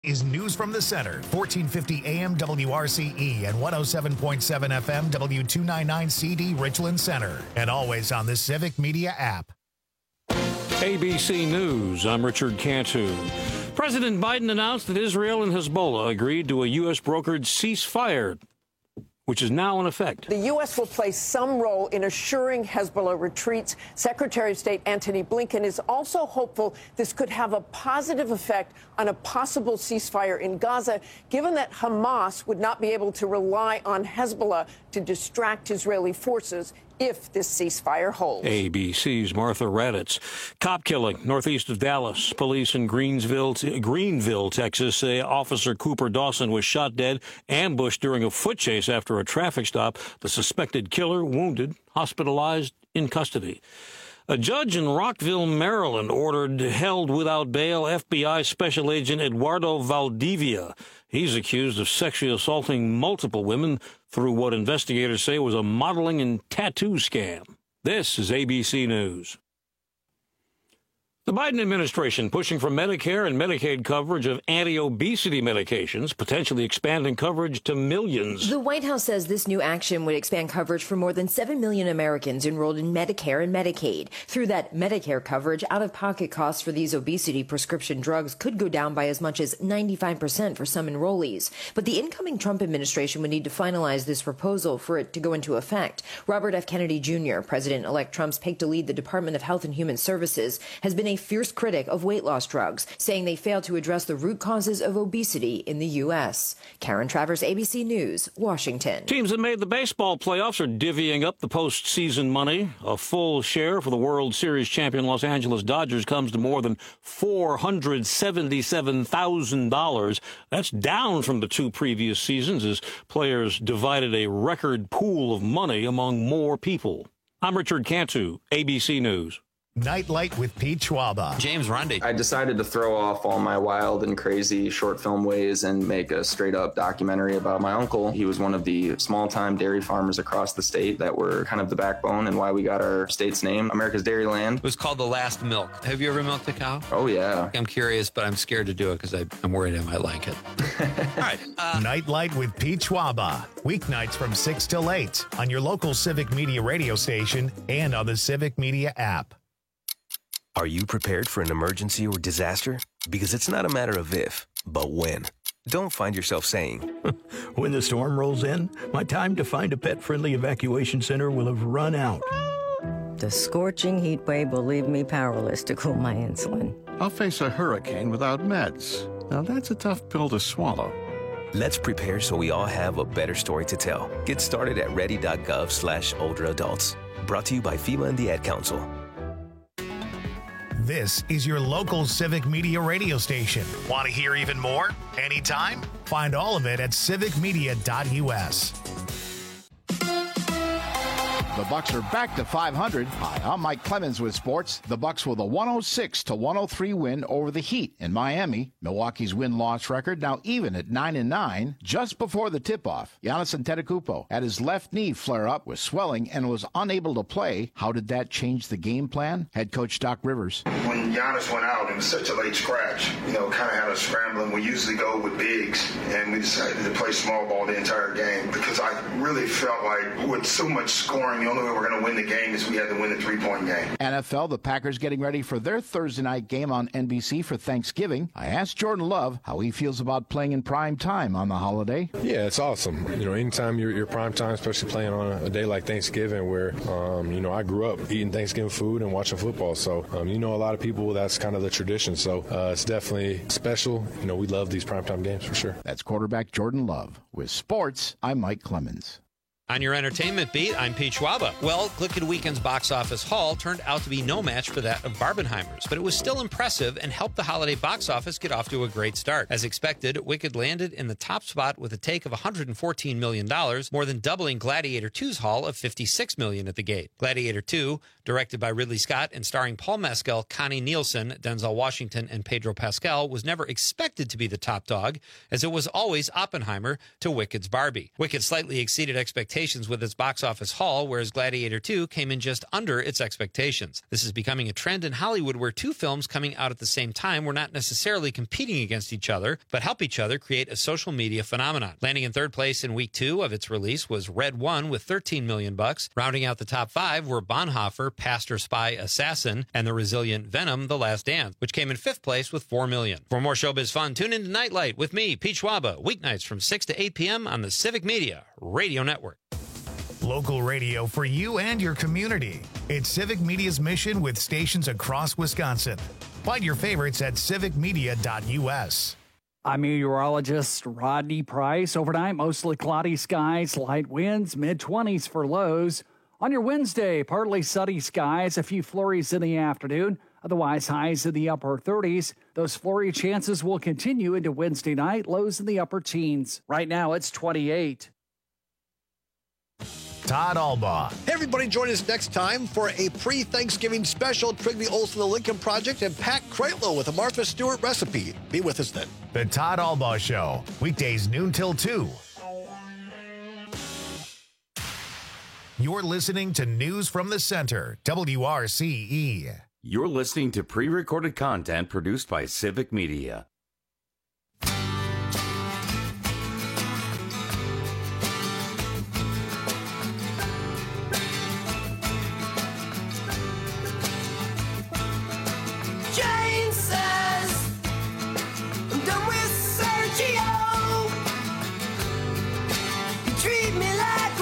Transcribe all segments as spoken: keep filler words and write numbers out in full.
Is News from the Center, fourteen fifty A M W R C E and one oh seven point seven F M W two ninety-nine C D Richland Center, and always on the Civic Media app. A B C News, I'm Richard Cantu. President Biden announced that Israel and Hezbollah agreed to a U S brokered ceasefire, which is now in effect. The U S will play some role in assuring Hezbollah retreats. Secretary of State Antony Blinken is also hopeful this could have a positive effect on a possible ceasefire in Gaza, given that Hamas would not be able to rely on Hezbollah to distract Israeli forces if this ceasefire holds. A B C's Martha Raddatz. Cop killing northeast of Dallas. Police in Greensville, Greenville, Texas say Officer Cooper Dawson was shot dead, ambushed during a foot chase after a traffic stop. The suspected killer wounded, hospitalized, in custody. A judge in Rockville, Maryland, ordered held without bail F B I Special Agent Eduardo Valdivia. He's accused of sexually assaulting multiple women through what investigators say was a modeling and tattoo scam. This is A B C News. The Biden administration pushing for Medicare and Medicaid coverage of anti-obesity medications, potentially expanding coverage to millions. The White House says this new action would expand coverage for more than seven million Americans enrolled in Medicare and Medicaid. Through that Medicare coverage, out-of-pocket costs for these obesity prescription drugs could go down by as much as ninety-five percent for some enrollees. But the incoming Trump administration would need to finalize this proposal for it to go into effect. Robert F. Kennedy Junior, President-elect Trump's pick to lead the Department of Health and Human Services, has been a fierce critic of weight loss drugs, saying they fail to address the root causes of obesity in the U S. Karen Travers, A B C News, Washington. Teams that made the baseball playoffs are divvying up the postseason money. A full share for the World Series champion Los Angeles Dodgers comes to more than four hundred seventy-seven thousand dollars. That's down from the two previous seasons as players divided a record pool of money among more people. I'm Richard Cantu, A B C News. Nightlight with Pete Schwaba. James Rundy. I decided to throw off all my wild and crazy short film ways and make a straight up documentary about my uncle. He was one of the small time dairy farmers across the state that were kind of the backbone and why we got our state's name, America's Dairyland. It was called The Last Milk. Have you ever milked a cow? Oh, yeah. I'm curious, but I'm scared to do it because I'm worried I might like it. All right. Uh, Nightlight with Pete Schwaba. Weeknights from six till eight on your local Civic Media radio station and on the Civic Media app. Are you prepared for an emergency or disaster? Because it's not a matter of if, but when. Don't find yourself saying, when the storm rolls in, my time to find a pet-friendly evacuation center will have run out. The scorching heat wave will leave me powerless to cool my insulin. I'll face a hurricane without meds. Now that's a tough pill to swallow. Let's prepare so we all have a better story to tell. Get started at ready.gov slash older adults. Brought to you by FEMA and the Ad Council. This is your local Civic Media radio station. Want to hear even more? Anytime? Find all of it at civic media dot U S. The Bucks are back to five hundred. Hi, I'm Mike Clemens with sports. The Bucks with a one oh six to one oh three win over the Heat in Miami. Milwaukee's win-loss record now even at nine and nine. Just before the tip-off, Giannis Antetokounmpo had his left knee flare up with swelling and was unable to play. How did that change the game plan? Head coach Doc Rivers. When Giannis went out, it was such a late scratch. You know, kind of had us scrambling. We usually go with bigs, and we decided to play small ball the entire game because I really felt like with so much scoring, the only way we're going to win the game is we had to win the three-point game. N F L, the Packers getting ready for their Thursday night game on N B C for Thanksgiving. I asked Jordan Love how he feels about playing in prime time on the holiday. Yeah, it's awesome. You know, anytime you're, you're prime time, especially playing on a, a day like Thanksgiving where, um, you know, I grew up eating Thanksgiving food and watching football. So, um, you know, a lot of people, that's kind of the tradition. So uh, it's definitely special. You know, we love these primetime games for sure. That's quarterback Jordan Love. With sports, I'm Mike Clemens. On your entertainment beat, I'm Pete Schwaba. Well, Glicked Weekend's box office haul turned out to be no match for that of Barbenheimer's, but it was still impressive and helped the holiday box office get off to a great start. As expected, Wicked landed in the top spot with a take of one hundred fourteen million dollars, more than doubling Gladiator two's haul of fifty-six million dollars at the gate. Gladiator two, directed by Ridley Scott and starring Paul Mescal, Connie Nielsen, Denzel Washington, and Pedro Pascal, was never expected to be the top dog, as it was always Oppenheimer to Wicked's Barbie. Wicked slightly exceeded expectations expectations with its box office haul, whereas Gladiator two came in just under its expectations. This is becoming a trend in Hollywood where two films coming out at the same time were not necessarily competing against each other, but help each other create a social media phenomenon. Landing in third place in week two of its release was Red One with thirteen million bucks. Rounding out the top five were Bonhoeffer, Pastor, Spy, Assassin, and the resilient Venom, The Last Dance, which came in fifth place with four million. For more showbiz fun, tune in to Nightlight with me, Pete Schwaba, weeknights from six to eight p.m. on the Civic Media Radio Network. Local radio for you and your community. It's Civic Media's mission with stations across Wisconsin. Find your favorites at civic media dot u s. I'm meteorologist Rodney Price. Overnight, mostly cloudy skies, light winds, mid twenties for lows. On your Wednesday, partly sunny skies, a few flurries in the afternoon. Otherwise, highs in the upper thirties. Those flurry chances will continue into Wednesday night, lows in the upper teens. Right now, it's twenty-eight. Todd Albaugh. Hey, everybody, join us next time for a pre-Thanksgiving special. Trigby Olson, The Lincoln Project, and Pat Kreitlow with a Martha Stewart recipe. Be with us then. The Todd Albaugh Show, weekdays noon till two. You're listening to News from the Center, W R C E. You're listening to pre-recorded content produced by Civic Media. Jane says, I'm done with Sergio. You treat me like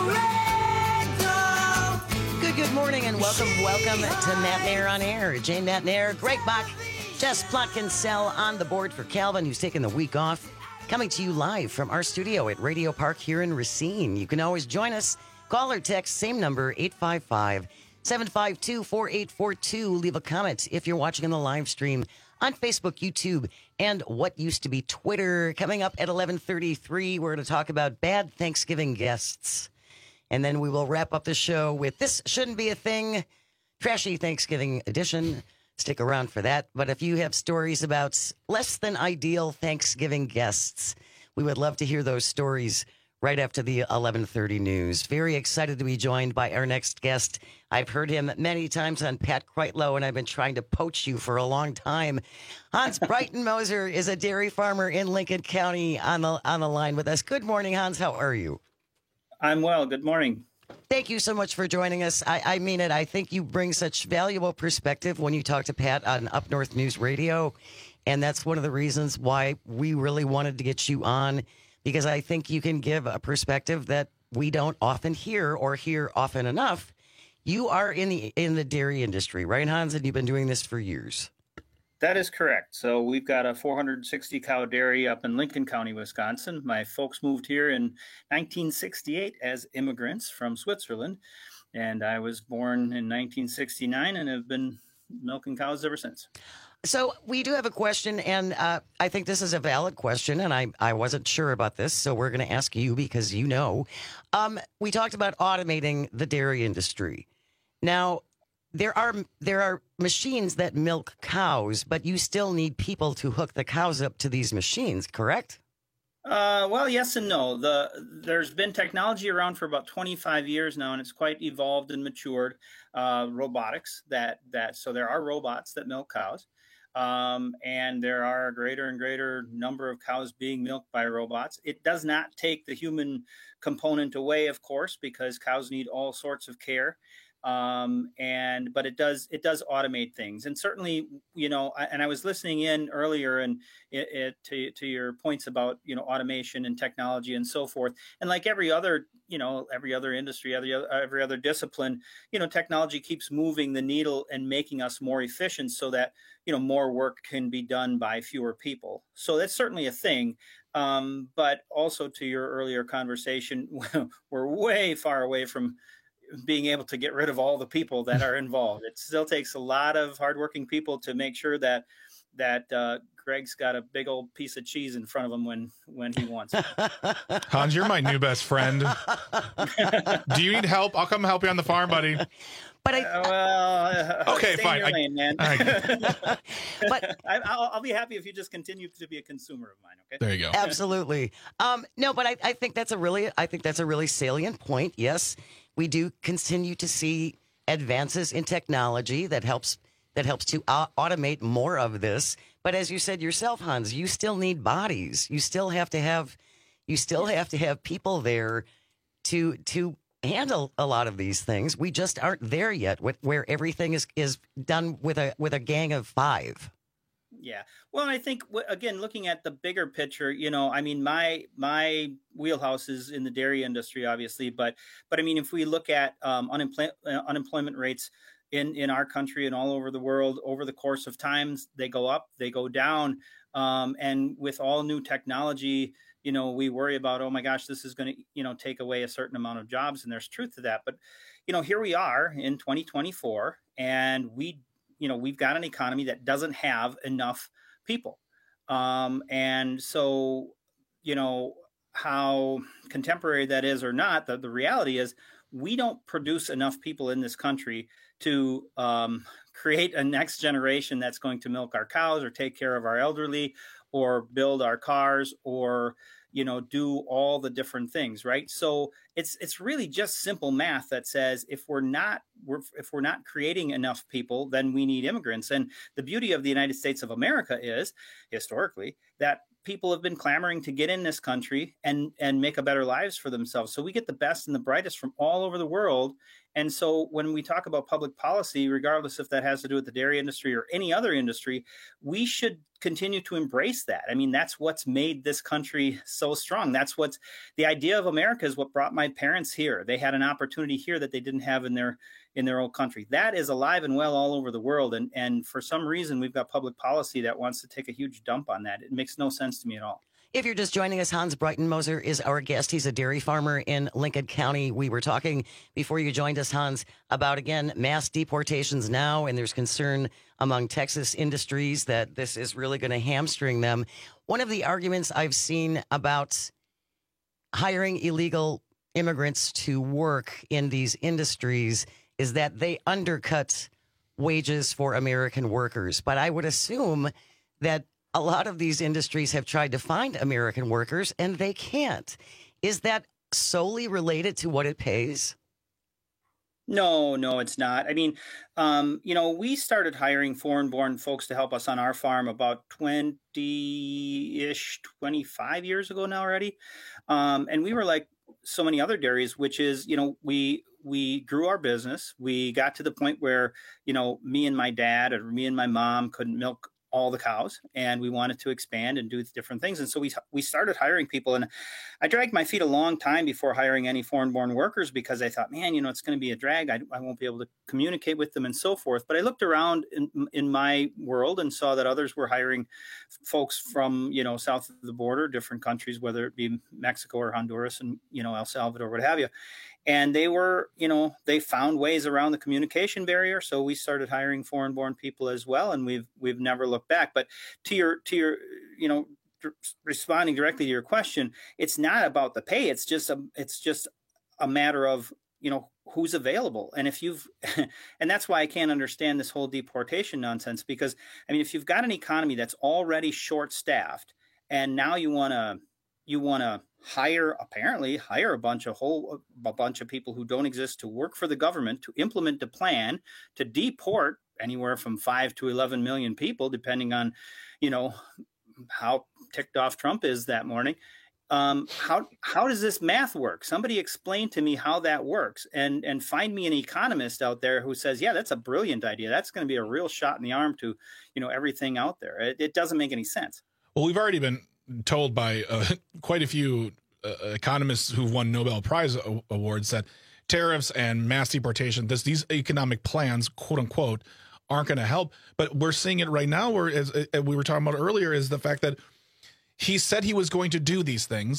a rag doll. Good, good morning and welcome, welcome to Matt Nair on Air. Jane Matt Nair, Greg Bach, Jess Plotkin-Sell on the board for Calvin, who's taking the week off. Coming to you live from our studio at Radio Park here in Racine. You can always join us. Call or text, same number, eight five five, seven five two, four eight four two. Leave a comment if you're watching on the live stream on Facebook, YouTube, and what used to be Twitter. Coming up at eleven thirty-three, we're going to talk about bad Thanksgiving guests. And then we will wrap up the show with This Shouldn't Be a Thing, Trashy Thanksgiving edition. Stick around for that. But if you have stories about less than ideal Thanksgiving guests, we would love to hear those stories right after the eleven thirty news. Very excited to be joined by our next guest. I've heard him many times on Pat Kreitlow, and I've been trying to poach you for a long time. Hans Breitenmoser is a dairy farmer in Lincoln County on the on the line with us. Good morning, Hans. How are you? I'm well. Good morning. Thank you so much for joining us. I, I mean it. I think you bring such valuable perspective when you talk to Pat on Up North News Radio. And that's one of the reasons why we really wanted to get you on, because I think you can give a perspective that we don't often hear or hear often enough. You are in the in the dairy industry, right, Hans? And you've been doing this for years. That is correct. So we've got a four hundred sixty cow dairy up in Lincoln County, Wisconsin. My folks moved here in nineteen sixty-eight as immigrants from Switzerland. And I was born in nineteen sixty-nine and have been milking cows ever since. So we do have a question, and uh, I think this is a valid question, and I, I wasn't sure about this, so we're going to ask you because you know. Um, we talked about automating the dairy industry. Now, there are there are machines that milk cows, but you still need people to hook the cows up to these machines, correct? Uh, well, yes and no. The there's been technology around for about twenty-five years now, and it's quite evolved and matured. Uh, robotics that that so there are robots that milk cows. Um, and there are a greater and greater number of cows being milked by robots. It does not take the human component away, of course, because cows need all sorts of care. Um, and but it does it does automate things. And certainly, you know, I, and I was listening in earlier and it, it, to to your points about, you know, automation and technology and so forth. And like every other, you know, every other industry, every other, every other discipline, you know, technology keeps moving the needle and making us more efficient so that, you know, more work can be done by fewer people. So that's certainly a thing. Um, but also to your earlier conversation, we're way far away from being able to get rid of all the people that are involved. It still takes a lot of hardworking people to make sure that that uh, Greg's got a big old piece of cheese in front of him when when he wants it. Hans, you're my new best friend. Do you need help? I'll come help you on the farm, buddy. But I, uh, well, uh, okay, stay fine. in your I, lane, man. I, but I, I'll, I'll be happy if you just continue to be a consumer of mine. Okay. There you go. Absolutely. Um, no, but I, I think that's a really, I think that's a really salient point. Yes, we do continue to see advances in technology that helps that helps to uh, automate more of this. But as you said yourself, Hans, you still need bodies. You still have to have, you still have to have people there to to. handle a lot of these things. We just aren't there yet with where everything is is done with a with a gang of five. Yeah. Well, I think again, looking at the bigger picture, you know, I mean, my my wheelhouse is in the dairy industry, obviously, but but I mean, if we look at um, unemployment uh, unemployment rates in in our country and all over the world over the course of times, they go up, they go down, um, and with all new technology, you know, we worry about, oh my gosh, this is going to, you know, take away a certain amount of jobs. And there's truth to that. But, you know, here we are in twenty twenty-four and we, you know, we've got an economy that doesn't have enough people. Um, and so, you know, how contemporary that is or not, the, the reality is we don't produce enough people in this country to um, create a next generation that's going to milk our cows or take care of our elderly or build our cars or, you know, do all the different things, right? So it's it's really just simple math that says if we're not we're, if we're not creating enough people, then we need immigrants. And the beauty of the United States of America is historically that people have been clamoring to get in this country and and make a better lives for themselves. So we get the best and the brightest from all over the world. And so when we talk about public policy, regardless if that has to do with the dairy industry or any other industry, we should continue to embrace that. I mean, that's what's made this country so strong. That's what's the idea of America is what brought my parents here. They had an opportunity here that they didn't have in their in their old country. That is alive and well all over the world. And, and for some reason, we've got public policy that wants to take a huge dump on that. It makes no sense to me at all. If you're just joining us, Hans Breitenmoser is our guest. He's a dairy farmer in Lincoln County. We were talking before you joined us, Hans, about, again, mass deportations now, and there's concern among Texas industries that this is really going to hamstring them. One of the arguments I've seen about hiring illegal immigrants to work in these industries is that they undercut wages for American workers. But I would assume that a lot of these industries have tried to find American workers and they can't. Is that solely related to what it pays? No, no, it's not. I mean, um, you know, we started hiring foreign-born folks to help us on our farm about twenty-ish, twenty-five years ago now already. Um, and we were like so many other dairies, which is, you know, we we grew our business. We got to the point where, you know, me and my dad or me and my mom couldn't milk all the cows and we wanted to expand and do different things. And so we we started hiring people, and I dragged my feet a long time before hiring any foreign-born workers because I thought, man, you know, it's going to be a drag. I, I won't be able to communicate with them and so forth. But I looked around in, in my world and saw that others were hiring folks from, you know, south of the border, different countries, whether it be Mexico or Honduras and, you know, El Salvador, what have you. And they were, you know, they found ways around the communication barrier. So we started hiring foreign-born people as well, and we've we've never looked back. But to your to your, you know, responding directly to your question, it's not about the pay. It's just a it's just a matter of, you know, who's available. And if you've, and that's why I can't understand this whole deportation nonsense, because I mean, if you've got an economy that's already short-staffed, and now you want to you want to hire, apparently hire a bunch of whole, a bunch of people who don't exist to work for the government to implement a plan to deport anywhere from five to eleven million people, depending on, you know, how ticked off Trump is that morning. Um, how, how does this math work? Somebody explain to me how that works, and, and find me an economist out there who says, yeah, that's a brilliant idea. That's going to be a real shot in the arm to, you know, everything out there. It, it doesn't make any sense. Well, we've already been told by uh, quite a few uh, economists who've won Nobel Prize awards that tariffs and mass deportation, this, these economic plans, quote unquote, aren't going to help. But we're seeing it right now, where, as, as we were talking about earlier, is the fact that he said he was going to do these things.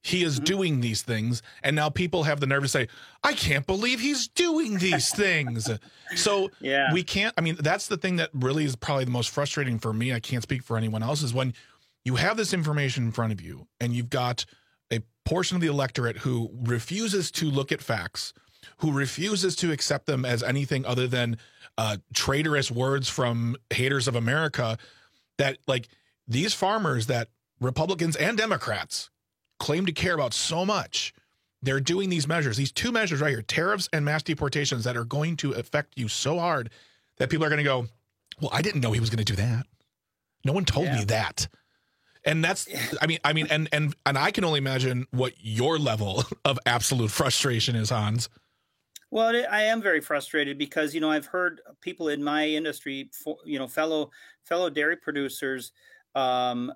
he is doing these things, and now people have the nerve to say, I can't believe he's doing these things. So yeah. we can't, I mean, that's the thing that really is probably the most frustrating for me. I can't speak for anyone else, is when you have this information in front of you and you've got a portion of the electorate who refuses to look at facts, who refuses to accept them as anything other than uh, traitorous words from haters of America, that like these farmers that Republicans and Democrats claim to care about so much, they're doing these measures, these two measures right here, tariffs and mass deportations, that are going to affect you so hard that people are going to go, well, I didn't know he was going to do that. No one told Yeah. me that. And that's, I mean, I mean, and, and, and I can only imagine what your level of absolute frustration is, Hans. Well, I am very frustrated because, you know, I've heard people in my industry, you know, fellow fellow dairy producers um,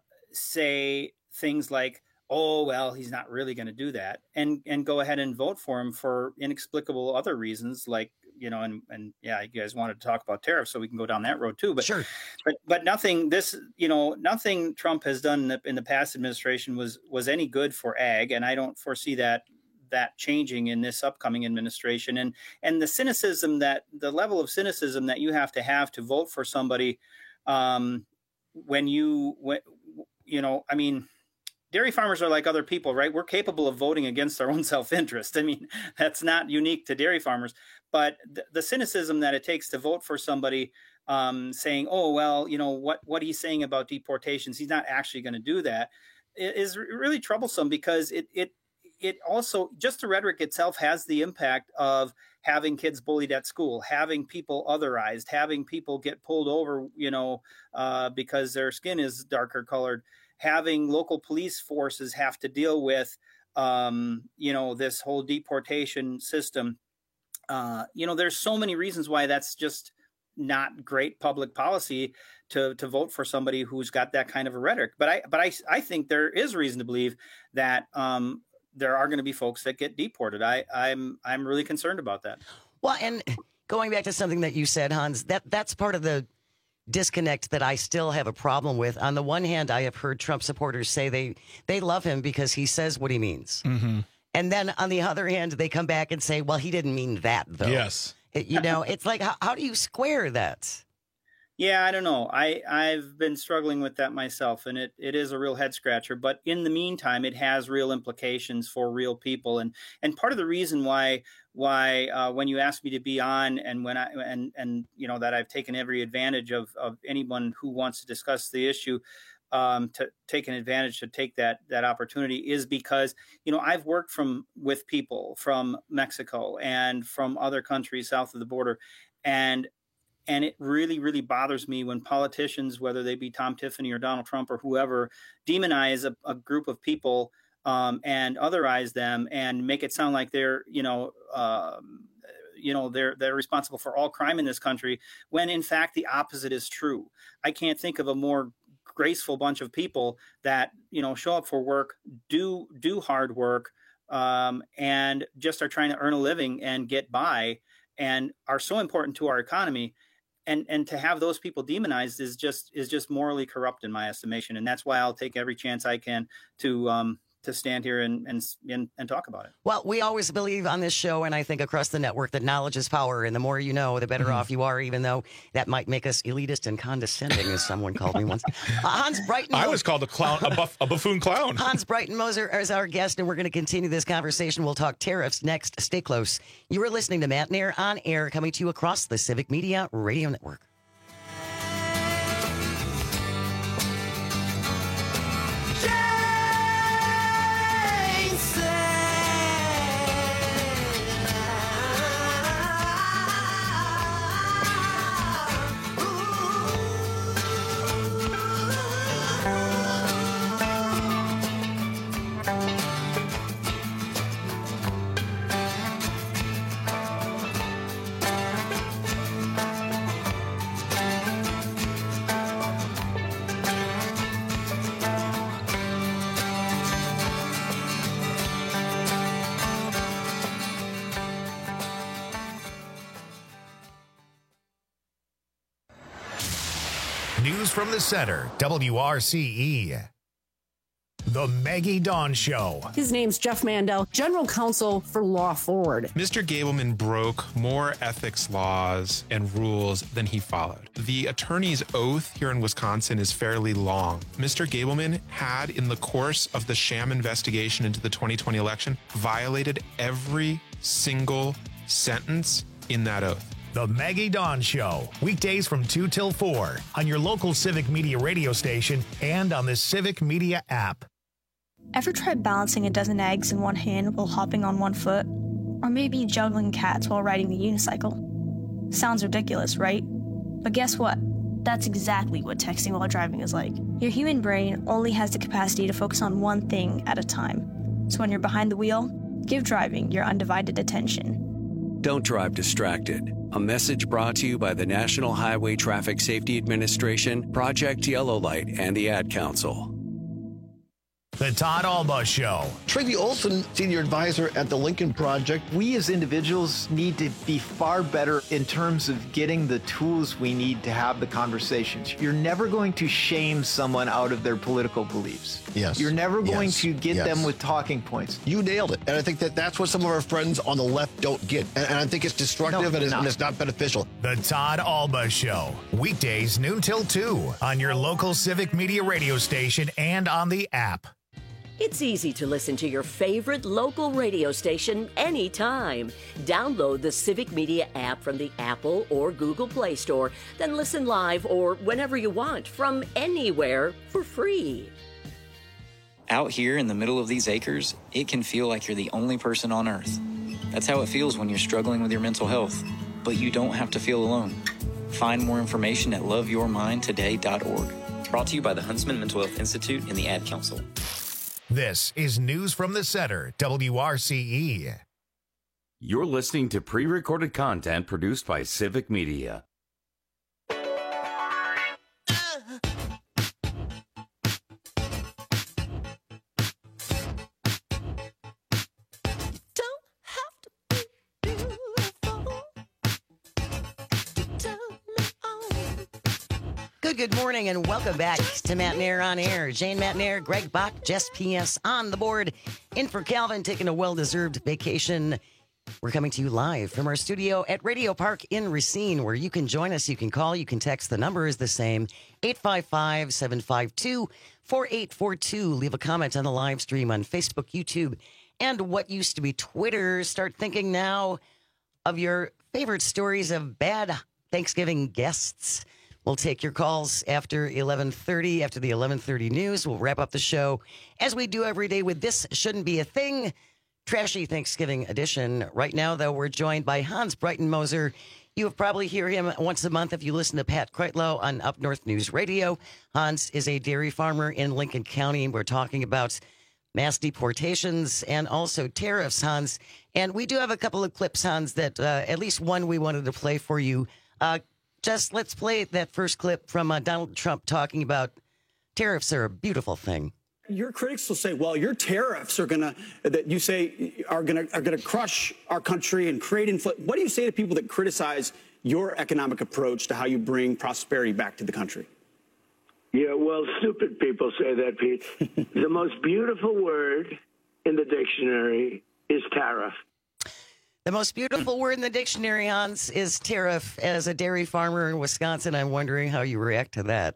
say things like, oh, well, he's not really going to do that, and and go ahead and vote for him for inexplicable other reasons, like, you know, and and yeah, you guys wanted to talk about tariffs, so we can go down that road too. But sure, but but nothing. This, you know, nothing Trump has done in the, in the past administration was was any good for ag, and I don't foresee that that changing in this upcoming administration. And and the cynicism that the level of cynicism that you have to have to vote for somebody, um, when you when you know, I mean. Dairy farmers are like other people, right? We're capable of voting against our own self-interest. I mean, that's not unique to dairy farmers. But the, the cynicism that it takes to vote for somebody um, saying, oh, well, you know, what, what he's saying about deportations, he's not actually going to do that, is really troublesome, because it it it also, just the rhetoric itself has the impact of having kids bullied at school, having people otherized, having people get pulled over, you know, uh, because their skin is darker colored, having local police forces have to deal with, um, you know, this whole deportation system. Uh, you know, there's so many reasons why that's just not great public policy to to vote for somebody who's got that kind of a rhetoric. But I but I I think there is reason to believe that um, there are going to be folks that get deported. I I'm I'm really concerned about that. Well, and going back to something that you said, Hans, that that's part of the disconnect that I still have a problem with. On the one hand, I have heard Trump supporters say they they love him because he says what he means. Mm-hmm. And then on the other hand, they come back and say, well, he didn't mean that, though. Yes. It, you know, it's like, how, how do you square that? Yeah, I don't know. I, I've been struggling with that myself, and it, it is a real head scratcher. But in the meantime, it has real implications for real people. And and part of the reason why why uh, when you asked me to be on, and when I and and you know that I've taken every advantage of of anyone who wants to discuss the issue, um, to take an advantage to take that that opportunity, is because, you know, I've worked from with people from Mexico and from other countries south of the border, and And it really, really bothers me when politicians, whether they be Tom Tiffany or Donald Trump or whoever, demonize a, a group of people um, and otherize them and make it sound like they're, you know, um, you know, they're they're responsible for all crime in this country, when in fact the opposite is true. I can't think of a more graceful bunch of people that, you know, show up for work, do do hard work, um, and just are trying to earn a living and get by, and are so important to our economy. And and to have those people demonized is just is just morally corrupt in my estimation, and that's why I'll take every chance I can to um, to stand here and, and and and talk about it. Well, we always believe on this show, and I think across the network, that knowledge is power, and the more you know, the better mm-hmm. off you are. Even though that might make us elitist and condescending, as someone called me once. Uh, Hans Brighton. I was called a clown, a, buff, a buffoon clown. Hans Brighton Moser is our guest, and we're going to continue this conversation. We'll talk tariffs next. Stay close. You are listening to Matt Nair on Air, coming to you across the Civic Media Radio Network. News from the center, W R C E. The Maggie Dawn Show. His name's Jeff Mandel, General Counsel for Law Forward. Mister Gableman broke more ethics laws and rules than he followed. The attorney's oath here in Wisconsin is fairly long. Mister Gableman had, in the course of the sham investigation into the twenty twenty election, violated every single sentence in that oath. The Maggie Dawn Show, weekdays from two till four on your local Civic Media radio station and on the Civic Media app. Ever tried balancing a dozen eggs in one hand while hopping on one foot? Or maybe juggling cats while riding the unicycle? Sounds ridiculous, right? But guess what? That's exactly what texting while driving is like. Your human brain only has the capacity to focus on one thing at a time. So when you're behind the wheel, give driving your undivided attention. Don't drive distracted. A message brought to you by the National Highway Traffic Safety Administration, Project Yellow Light, and the Ad Council. The Todd Alba Show. Trygve Olson, Senior Advisor at the Lincoln Project. We as individuals need to be far better in terms of getting the tools we need to have the conversations. You're never going to shame someone out of their political beliefs. Yes. You're never going Yes. to get Yes. them with talking points. You nailed it. And I think that that's what some of our friends on the left don't get. And, and I think it's destructive No, and, it's, not. and it's not beneficial. The Todd Alba Show, weekdays noon till two on your local Civic Media radio station and on the app. It's easy to listen to your favorite local radio station anytime. Download the Civic Media app from the Apple or Google Play Store, then listen live or whenever you want from anywhere for free. Out here in the middle of these acres, it can feel like you're the only person on Earth. That's how it feels when you're struggling with your mental health. But you don't have to feel alone. Find more information at love your mind today dot org. Brought to you by the Huntsman Mental Health Institute and the Ad Council. This is News from the Center, W R C E. You're listening to pre-recorded content produced by Civic Media. Good, good morning, and welcome back to Matt Nair on Air. Jane Matt Nair, Greg Bach, Jess P S on the board. In for Calvin, taking a well-deserved vacation. We're coming to you live from our studio at Radio Park in Racine, where you can join us. You can call, you can text. The number is the same, eight five five, seven five two, four eight four two. Leave a comment on the live stream on Facebook, YouTube, and what used to be Twitter. Start thinking now of your favorite stories of bad Thanksgiving guests. We'll take your calls after eleven thirty, after the eleven thirty news. We'll wrap up the show as we do every day with This Shouldn't Be a Thing, Trashy Thanksgiving edition. Right now, though, we're joined by Hans Breitenmoser. You have probably hear him once a month if you listen to Pat Kreitlow on Up North News Radio. Hans is a dairy farmer in Lincoln County. We're talking about mass deportations and also tariffs, Hans. And we do have a couple of clips, Hans, that uh, at least one we wanted to play for you. Uh, Just let's play that first clip from uh, Donald Trump talking about tariffs are a beautiful thing. Your critics will say, well, your tariffs are going to, that you say are going to are going to crush our country and create inflation. What do you say to people that criticize your economic approach to how you bring prosperity back to the country? Yeah, well, stupid people say that, Pete. The most beautiful word in the dictionary is tariff. The most beautiful word in the dictionary, Hans, is tariff. As a dairy farmer in Wisconsin, I'm wondering how you react to that.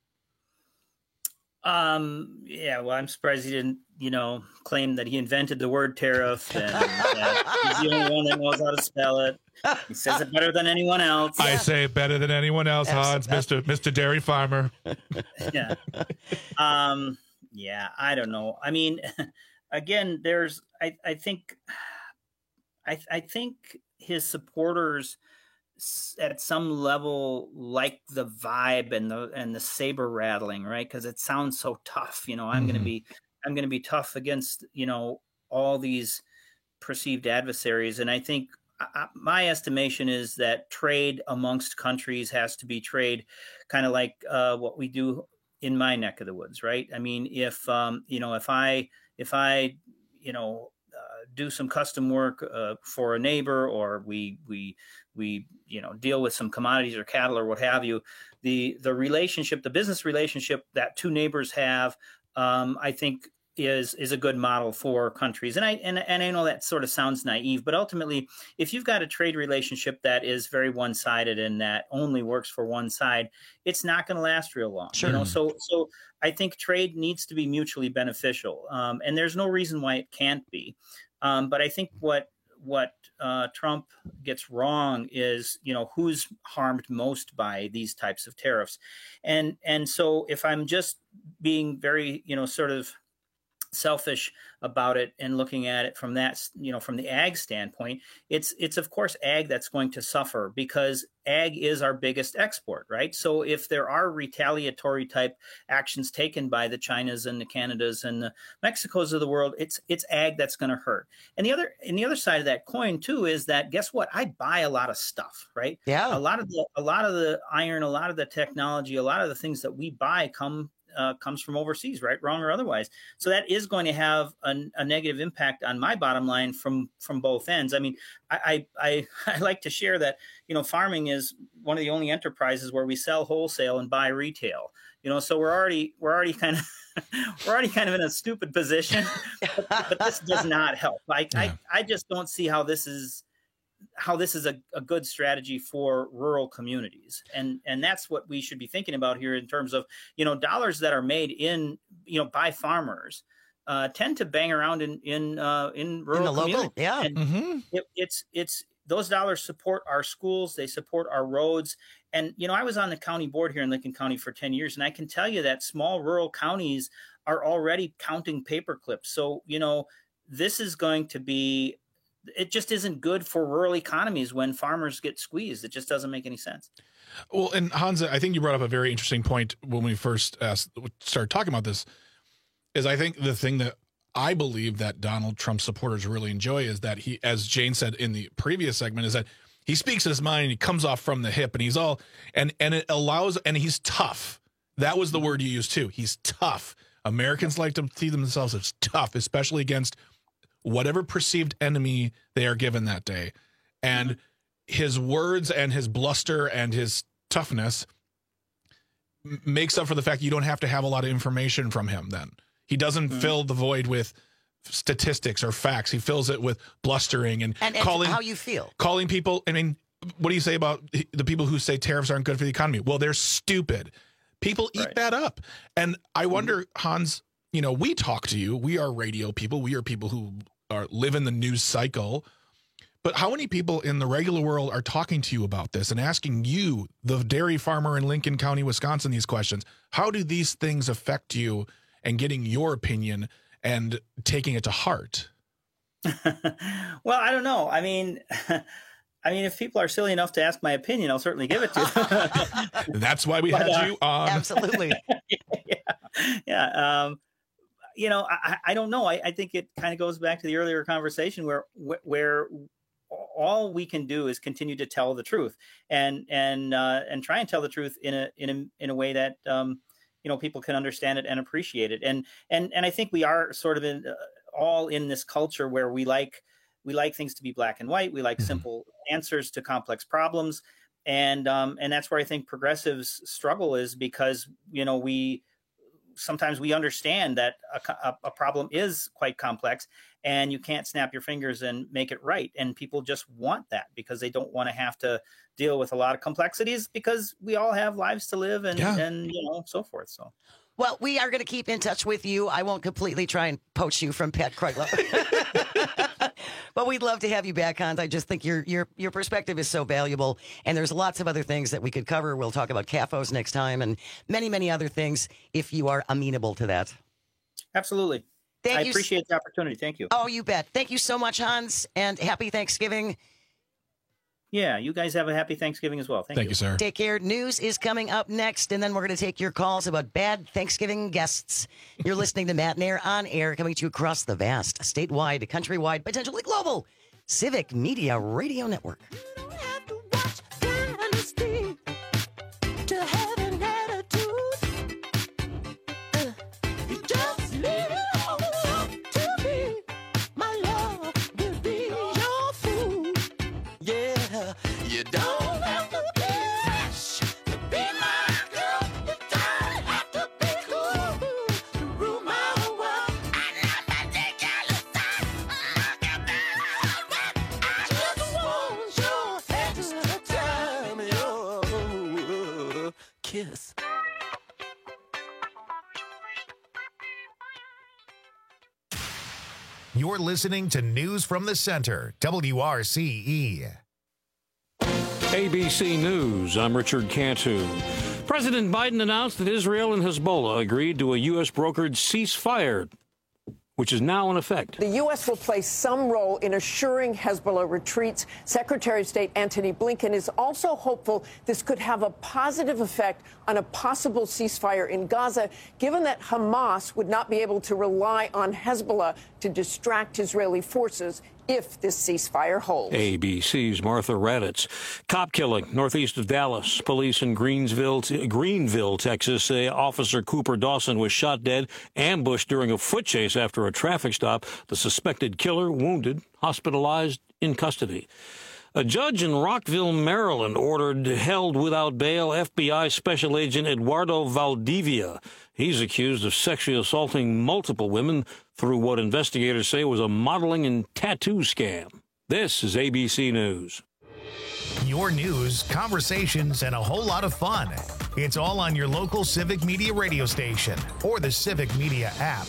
Um, yeah, well, I'm surprised he didn't, you know, claim that he invented the word tariff and that he's the only one that knows how to spell it. He says it better than anyone else. I say it better than anyone else, Hans, Mister Mister Dairy Farmer. Yeah. Um, yeah, I don't know. I mean, again, there's, I, I think, I, I think his supporters at some level like the vibe and the and the saber rattling, right? Because it sounds so tough. You know, I'm mm-hmm. going to be I'm going to be tough against, you know, all these perceived adversaries. And I think I, my estimation is that trade amongst countries has to be trade kind of like uh, what we do in my neck of the woods, right? I mean, if um, you know, if I if I you know. Uh, do some custom work uh, for a neighbor, or we we we you know deal with some commodities or cattle or what have you. The the relationship, the business relationship that two neighbors have, um, I think is is a good model for countries. And I and, and I know that sort of sounds naive, but ultimately, if you've got a trade relationship that is very one-sided and that only works for one side, it's not going to last real long. Sure. You know, so so I think trade needs to be mutually beneficial, um, and there's no reason why it can't be. Um, but I think what what uh, Trump gets wrong is, you know, who's harmed most by these types of tariffs, and and so if I'm just being very, you know, sort of selfish about it and looking at it from that, you know, from the ag standpoint, it's it's of course ag that's going to suffer because ag is our biggest export, right? So if there are retaliatory type actions taken by the Chinas and the Canadas and the Mexicos of the world, it's it's ag that's going to hurt. And the other and the other side of that coin too is that, guess what? I buy a lot of stuff, right? Yeah. A lot of the a lot of the iron, a lot of the technology, a lot of the things that we buy come Uh, comes from overseas, right, wrong or otherwise. So that is going to have a, a negative impact on my bottom line from from both ends. I mean, I, I I I like to share that, you know, farming is one of the only enterprises where we sell wholesale and buy retail. You know, so we're already we're already kind of we're already kind of in a stupid position, but, but this does not help. I, yeah. I I just don't see how this is. how this is a, a good strategy for rural communities. And, and that's what we should be thinking about here in terms of, you know, dollars that are made in, you know, by farmers uh, tend to bang around in, in, uh, in rural in the communities. local, yeah. And mm-hmm. it, it's, it's, those dollars support our schools. They support our roads. And, you know, I was on the county board here in Lincoln County for ten years, and I can tell you that small rural counties are already counting paper clips. So, you know, this is going to be, it just isn't good for rural economies when farmers get squeezed. It just doesn't make any sense. Well, and Hans, I think you brought up a very interesting point when we first asked, started talking about this, is I think the thing that I believe that Donald Trump supporters really enjoy is that he, as Jane said in the previous segment, is that he speaks his mind and he comes off from the hip and he's all, and, and it allows, and he's tough. That was the word you used too. He's tough. Americans like to see themselves as tough, especially against whatever perceived enemy they are given that day. And his words and his bluster and his toughness m- makes up for the fact you don't have to have a lot of information from him then. He doesn't mm-hmm. fill the void with statistics or facts. He fills it with blustering and, and, and calling how you feel. Calling people, I mean, what do you say about the people who say tariffs aren't good for the economy? Well, they're stupid. People eat right. that up. And I wonder, mm-hmm. Hans, you know, we talk to you. We are radio people. We are people who are live in the news cycle. But how many people in the regular world are talking to you about this and asking you, the dairy farmer in Lincoln County, Wisconsin, these questions? How do these things affect you and getting your opinion and taking it to heart? Well, I don't know. I mean, I mean, if people are silly enough to ask my opinion, I'll certainly give it to them. That's why we but, had uh, you on. Absolutely. yeah. yeah um, you know, I, I don't know. I, I think it kind of goes back to the earlier conversation where where all we can do is continue to tell the truth and and uh, and try and tell the truth in a in a in a way that um, you know, people can understand it and appreciate it. And and and I think we are sort of in uh, all in this culture where we like we like things to be black and white. We like mm-hmm. simple answers to complex problems, and um, and that's where I think progressives struggle, is because, you know, we. Sometimes we understand that a, a problem is quite complex and you can't snap your fingers and make it right. And people just want that because they don't want to have to deal with a lot of complexities, because we all have lives to live and, yeah. and you know, so forth. So, well, we are going to keep in touch with you. I won't completely try and poach you from Pat Kreitlow. But we'd love to have you back, Hans. I just think your your your perspective is so valuable, and there's lots of other things that we could cover. We'll talk about C A F Os next time, and many, many other things if you are amenable to that. Absolutely. Thank I you. appreciate the opportunity. Thank you. Oh, you bet. Thank you so much, Hans, and happy Thanksgiving. Yeah, you guys have a happy Thanksgiving as well. Thank, Thank you. you, sir. Take care. News is coming up next, and then we're going to take your calls about bad Thanksgiving guests. You're listening to Matt Nair on air, coming to you across the vast, statewide, countrywide, potentially global Civic Media Radio Network. kiss. You're listening to News from the Center, W R C E. A B C News, I'm Richard Cantu. President Biden announced that Israel and Hezbollah agreed to a U S brokered ceasefire, which is now in effect. The U S will play some role in assuring Hezbollah retreats. Secretary of State Antony Blinken is also hopeful this could have a positive effect on a possible ceasefire in Gaza, given that Hamas would not be able to rely on Hezbollah to distract Israeli forces if this ceasefire holds. A B C's Martha Raddatz. Cop killing northeast of Dallas. Police in Greensville, Greenville, Texas say Officer Cooper Dawson was shot dead, ambushed during a foot chase after a traffic stop. The suspected killer wounded, hospitalized, in custody. A judge in Rockville, Maryland, ordered held without bail F B I Special Agent Eduardo Valdivia. He's accused of sexually assaulting multiple women through what investigators say was a modeling and tattoo scam. This is A B C News. Your news, conversations, and a whole lot of fun. It's all on your local Civic Media radio station or the Civic Media app.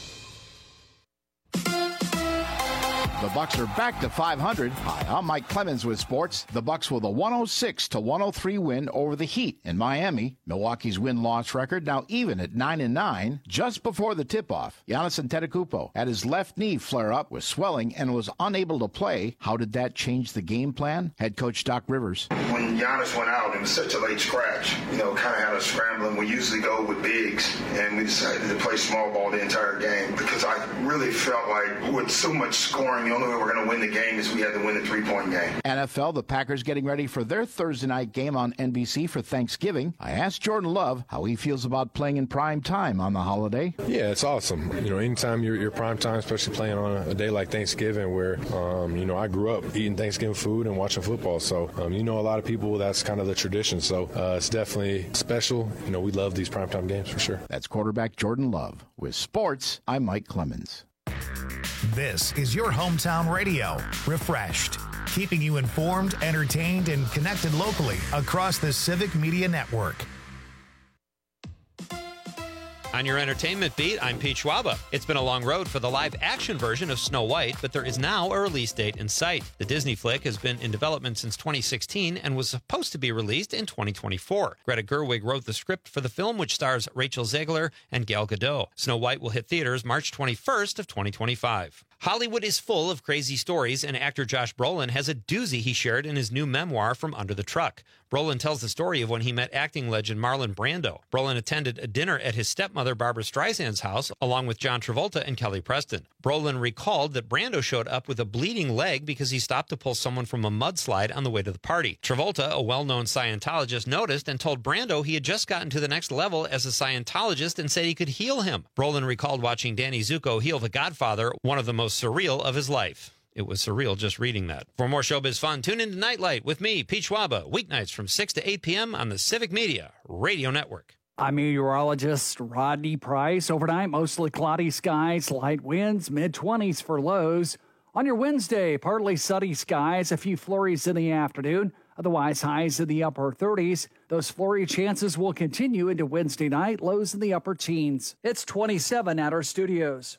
The Bucks are back to five hundred. Hi, I'm Mike Clemens with sports. The Bucks with a one oh six to one oh three win over the Heat in Miami. Milwaukee's win-loss record now even at nine and nine. Just before the tip-off, Giannis Antetokounmpo had his left knee flare up with swelling and was unable to play. How did that change the game plan? Head coach Doc Rivers. When Giannis went out, it was such a late scratch. You know, kind of had us scrambling. We usually go with bigs, and we decided to play small ball the entire game because I really felt like with so much scoring, the only way we're going to win the game is we had to win the three-point game. N F L, the Packers getting ready for their Thursday night game on N B C for Thanksgiving. I asked Jordan Love how he feels about playing in prime time on the holiday. Yeah, it's awesome. You know, anytime you're, you're prime time, especially playing on a, a day like Thanksgiving where, um, you know, I grew up eating Thanksgiving food and watching football. So, um, you know, a lot of people, that's kind of the tradition. So uh, it's definitely special. You know, we love these primetime games for sure. That's quarterback Jordan Love. With sports, I'm Mike Clemens. This is your hometown radio, refreshed, keeping you informed, entertained, and connected locally across the Civic Media Network. On your entertainment beat, I'm Pete Schwaba. It's been a long road for the live-action version of Snow White, but there is now a release date in sight. The Disney flick has been in development since twenty sixteen and was supposed to be released in twenty twenty-four. Greta Gerwig wrote the script for the film, which stars Rachel Zegler and Gal Gadot. Snow White will hit theaters March twenty-first of twenty twenty-five. Hollywood is full of crazy stories, and actor Josh Brolin has a doozy he shared in his new memoir, From Under the Truck. Brolin tells the story of when he met acting legend Marlon Brando. Brolin attended a dinner at his stepmother Barbara Streisand's house, along with John Travolta and Kelly Preston. Brolin recalled that Brando showed up with a bleeding leg because he stopped to pull someone from a mudslide on the way to the party. Travolta, a well-known Scientologist, noticed and told Brando he had just gotten to the next level as a Scientologist and said he could heal him. Brolin recalled watching Danny Zuko heal The Godfather, one of the most surreal of his life. It was surreal just reading that. For more showbiz fun, tune into Nightlight with me, Pete Schwaba, weeknights from six to eight p.m. on the Civic Media Radio Network. I'm meteorologist Rodney Price. Overnight, mostly cloudy skies, light winds, mid twenties for lows. On your Wednesday, partly sunny skies, a few flurries in the afternoon. Otherwise, highs in the upper thirties. Those flurry chances will continue into Wednesday night, lows in the upper teens. It's twenty-seven at our studios.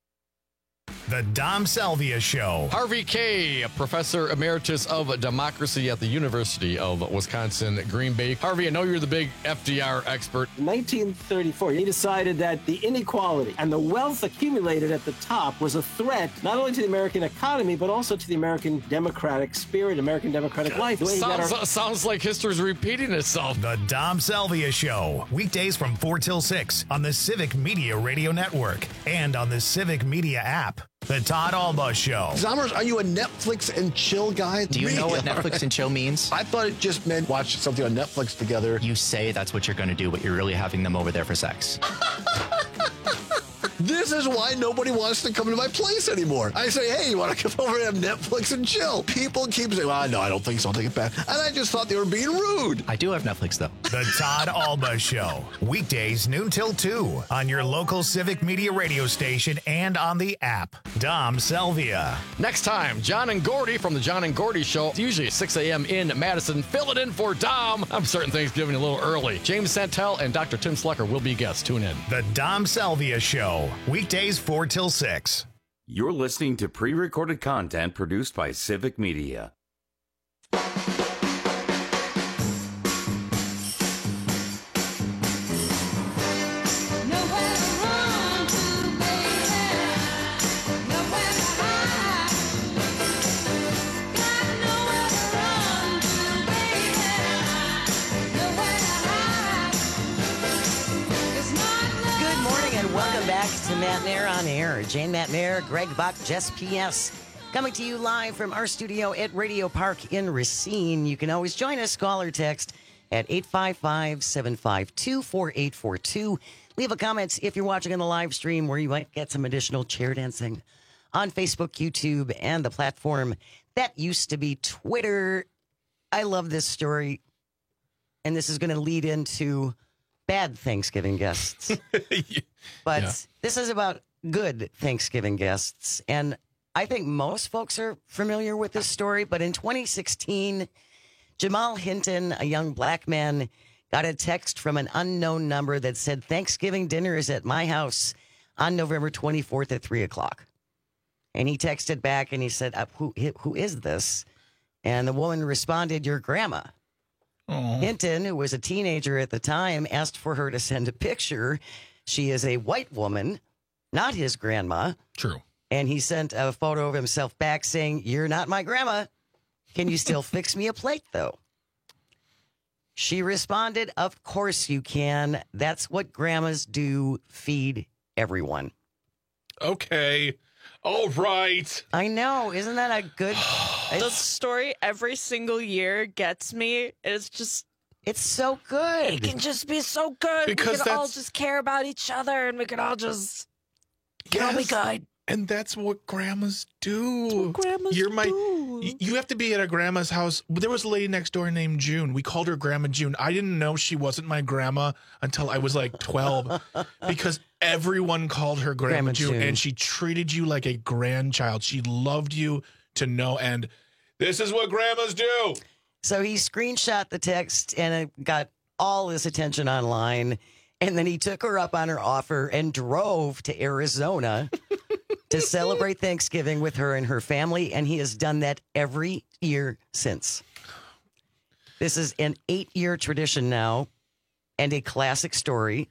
The Dom Salvia Show. Harvey Kaye, a professor emeritus of democracy at the University of Wisconsin, Green Bay. Harvey, I know you're the big F D R expert. In nineteen thirty-four, he decided that the inequality and the wealth accumulated at the top was a threat not only to the American economy, but also to the American democratic spirit, American democratic life. The way he got Sounds, our- sounds like history's repeating itself. The Dom Salvia Show. Weekdays from four till six on the Civic Media Radio Network and on the Civic Media app. The Todd Alba Show. Zommers, are you a Netflix and chill guy? Do you Me? know what Netflix and chill means? I thought it just meant watch something on Netflix together. You say that's what you're going to do, but you're really having them over there for sex. This This is why nobody wants to come to my place anymore. I say, hey, you want to come over and have Netflix and chill? People keep saying, well, no, I don't think so. I'll take it back. And I just thought they were being rude. I do have Netflix, though. The Todd Alba Show. Weekdays noon till two on your local Civic Media radio station and on the app. Dom Selvia. Next time, John and Gordy from the John and Gordy Show. It's usually six a.m. in Madison. Fill it in for Dom. I'm starting Thanksgiving a little early. James Santel and Doctor Tim Slucker will be guests. Tune in. The Dom Selvia Show. Weekdays four till six. You're listening to pre-recorded content produced by Civic Media. To Matt Nair on air. Jane Matt Nair, Greg Buck, Jess P S. Coming to you live from our studio at Radio Park in Racine. You can always join us, call or text at eight five five, seven five two, four eight four two. Leave a comment if you're watching on the live stream where you might get some additional chair dancing on Facebook, YouTube, and the platform that used to be Twitter. I love this story, and this is going to lead into bad Thanksgiving guests. But yeah. This is about good Thanksgiving guests. And I think most folks are familiar with this story. But in twenty sixteen, Jamal Hinton, a young black man, got a text from an unknown number that said, Thanksgiving dinner is at my house on November twenty-fourth at three o'clock. And he texted back and he said, uh, who, who is this? And the woman responded, your grandma. Aww. Hinton, who was a teenager at the time, asked for her to send a picture. She is a white woman, not his grandma. True. And he sent a photo of himself back saying, you're not my grandma. Can you still fix me a plate, though? She responded, of course you can. That's what grandmas do, feed everyone. Okay. All right. I know. Isn't that a good... The story every single year gets me. It's just... It's so good. It can just be so good. Because we can all just care about each other and we can all just get yes. all we good. And that's what grandmas do. That's what grandmas You're my, do. You have to be at a grandma's house. There was a lady next door named June. We called her Grandma June. I didn't know she wasn't my grandma until I was like twelve because everyone called her Grandma, Grandma June, June and she treated you like a grandchild. She loved you to no end. This is what grandmas do. So he screenshot the text and it got all this attention online. And then he took her up on her offer and drove to Arizona to celebrate Thanksgiving with her and her family. And he has done that every year since. This is an eight-year tradition now and a classic story.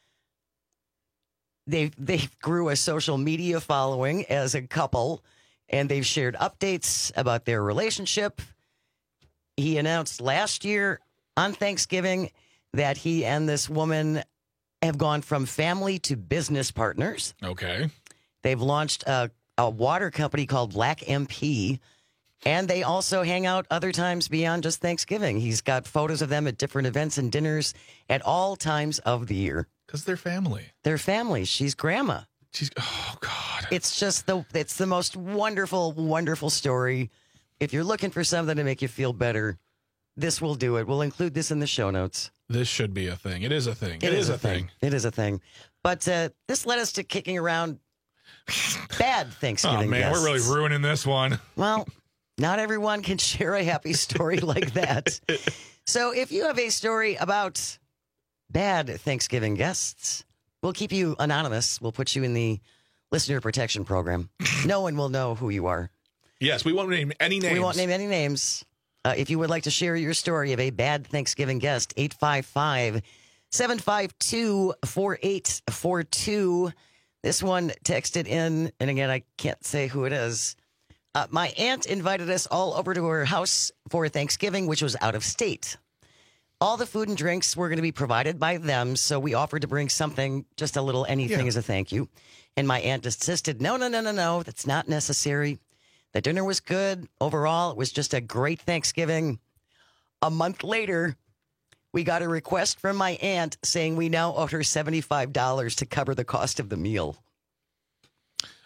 They they grew a social media following as a couple, and they've shared updates about their relationship. He announced last year on Thanksgiving that he and this woman have gone from family to business partners. Okay. They've launched a, a water company called Black M P, and they also hang out other times beyond just Thanksgiving. He's got photos of them at different events and dinners at all times of the year. Because they're family. They're family. She's grandma. She's, oh, God. It's just the, it's the most wonderful, wonderful story. If you're looking for something to make you feel better, this will do it. We'll include this in the show notes. This should be a thing. It is a thing. It, it is, is a thing. thing. It is a thing. But uh, this led us to kicking around bad Thanksgiving Oh, man, guests. we're really ruining this one. Well, not everyone can share a happy story like that. So if you have a story about bad Thanksgiving guests, we'll keep you anonymous. We'll put you in the listener protection program. No one will know who you are. Yes, we won't name any names. We won't name any names. Uh, if you would like to share your story of a bad Thanksgiving guest, eight five five, seven five two, four eight four two. This one texted in, and again, I can't say who it is. Uh, my aunt invited us all over to her house for Thanksgiving, which was out of state. All the food and drinks were going to be provided by them, so we offered to bring something, just a little anything yeah. as a thank you. And my aunt insisted, no, no, no, no, no, that's not necessary. The dinner was good. Overall, it was just a great Thanksgiving. A month later, we got a request from my aunt saying we now owe her seventy-five dollars to cover the cost of the meal.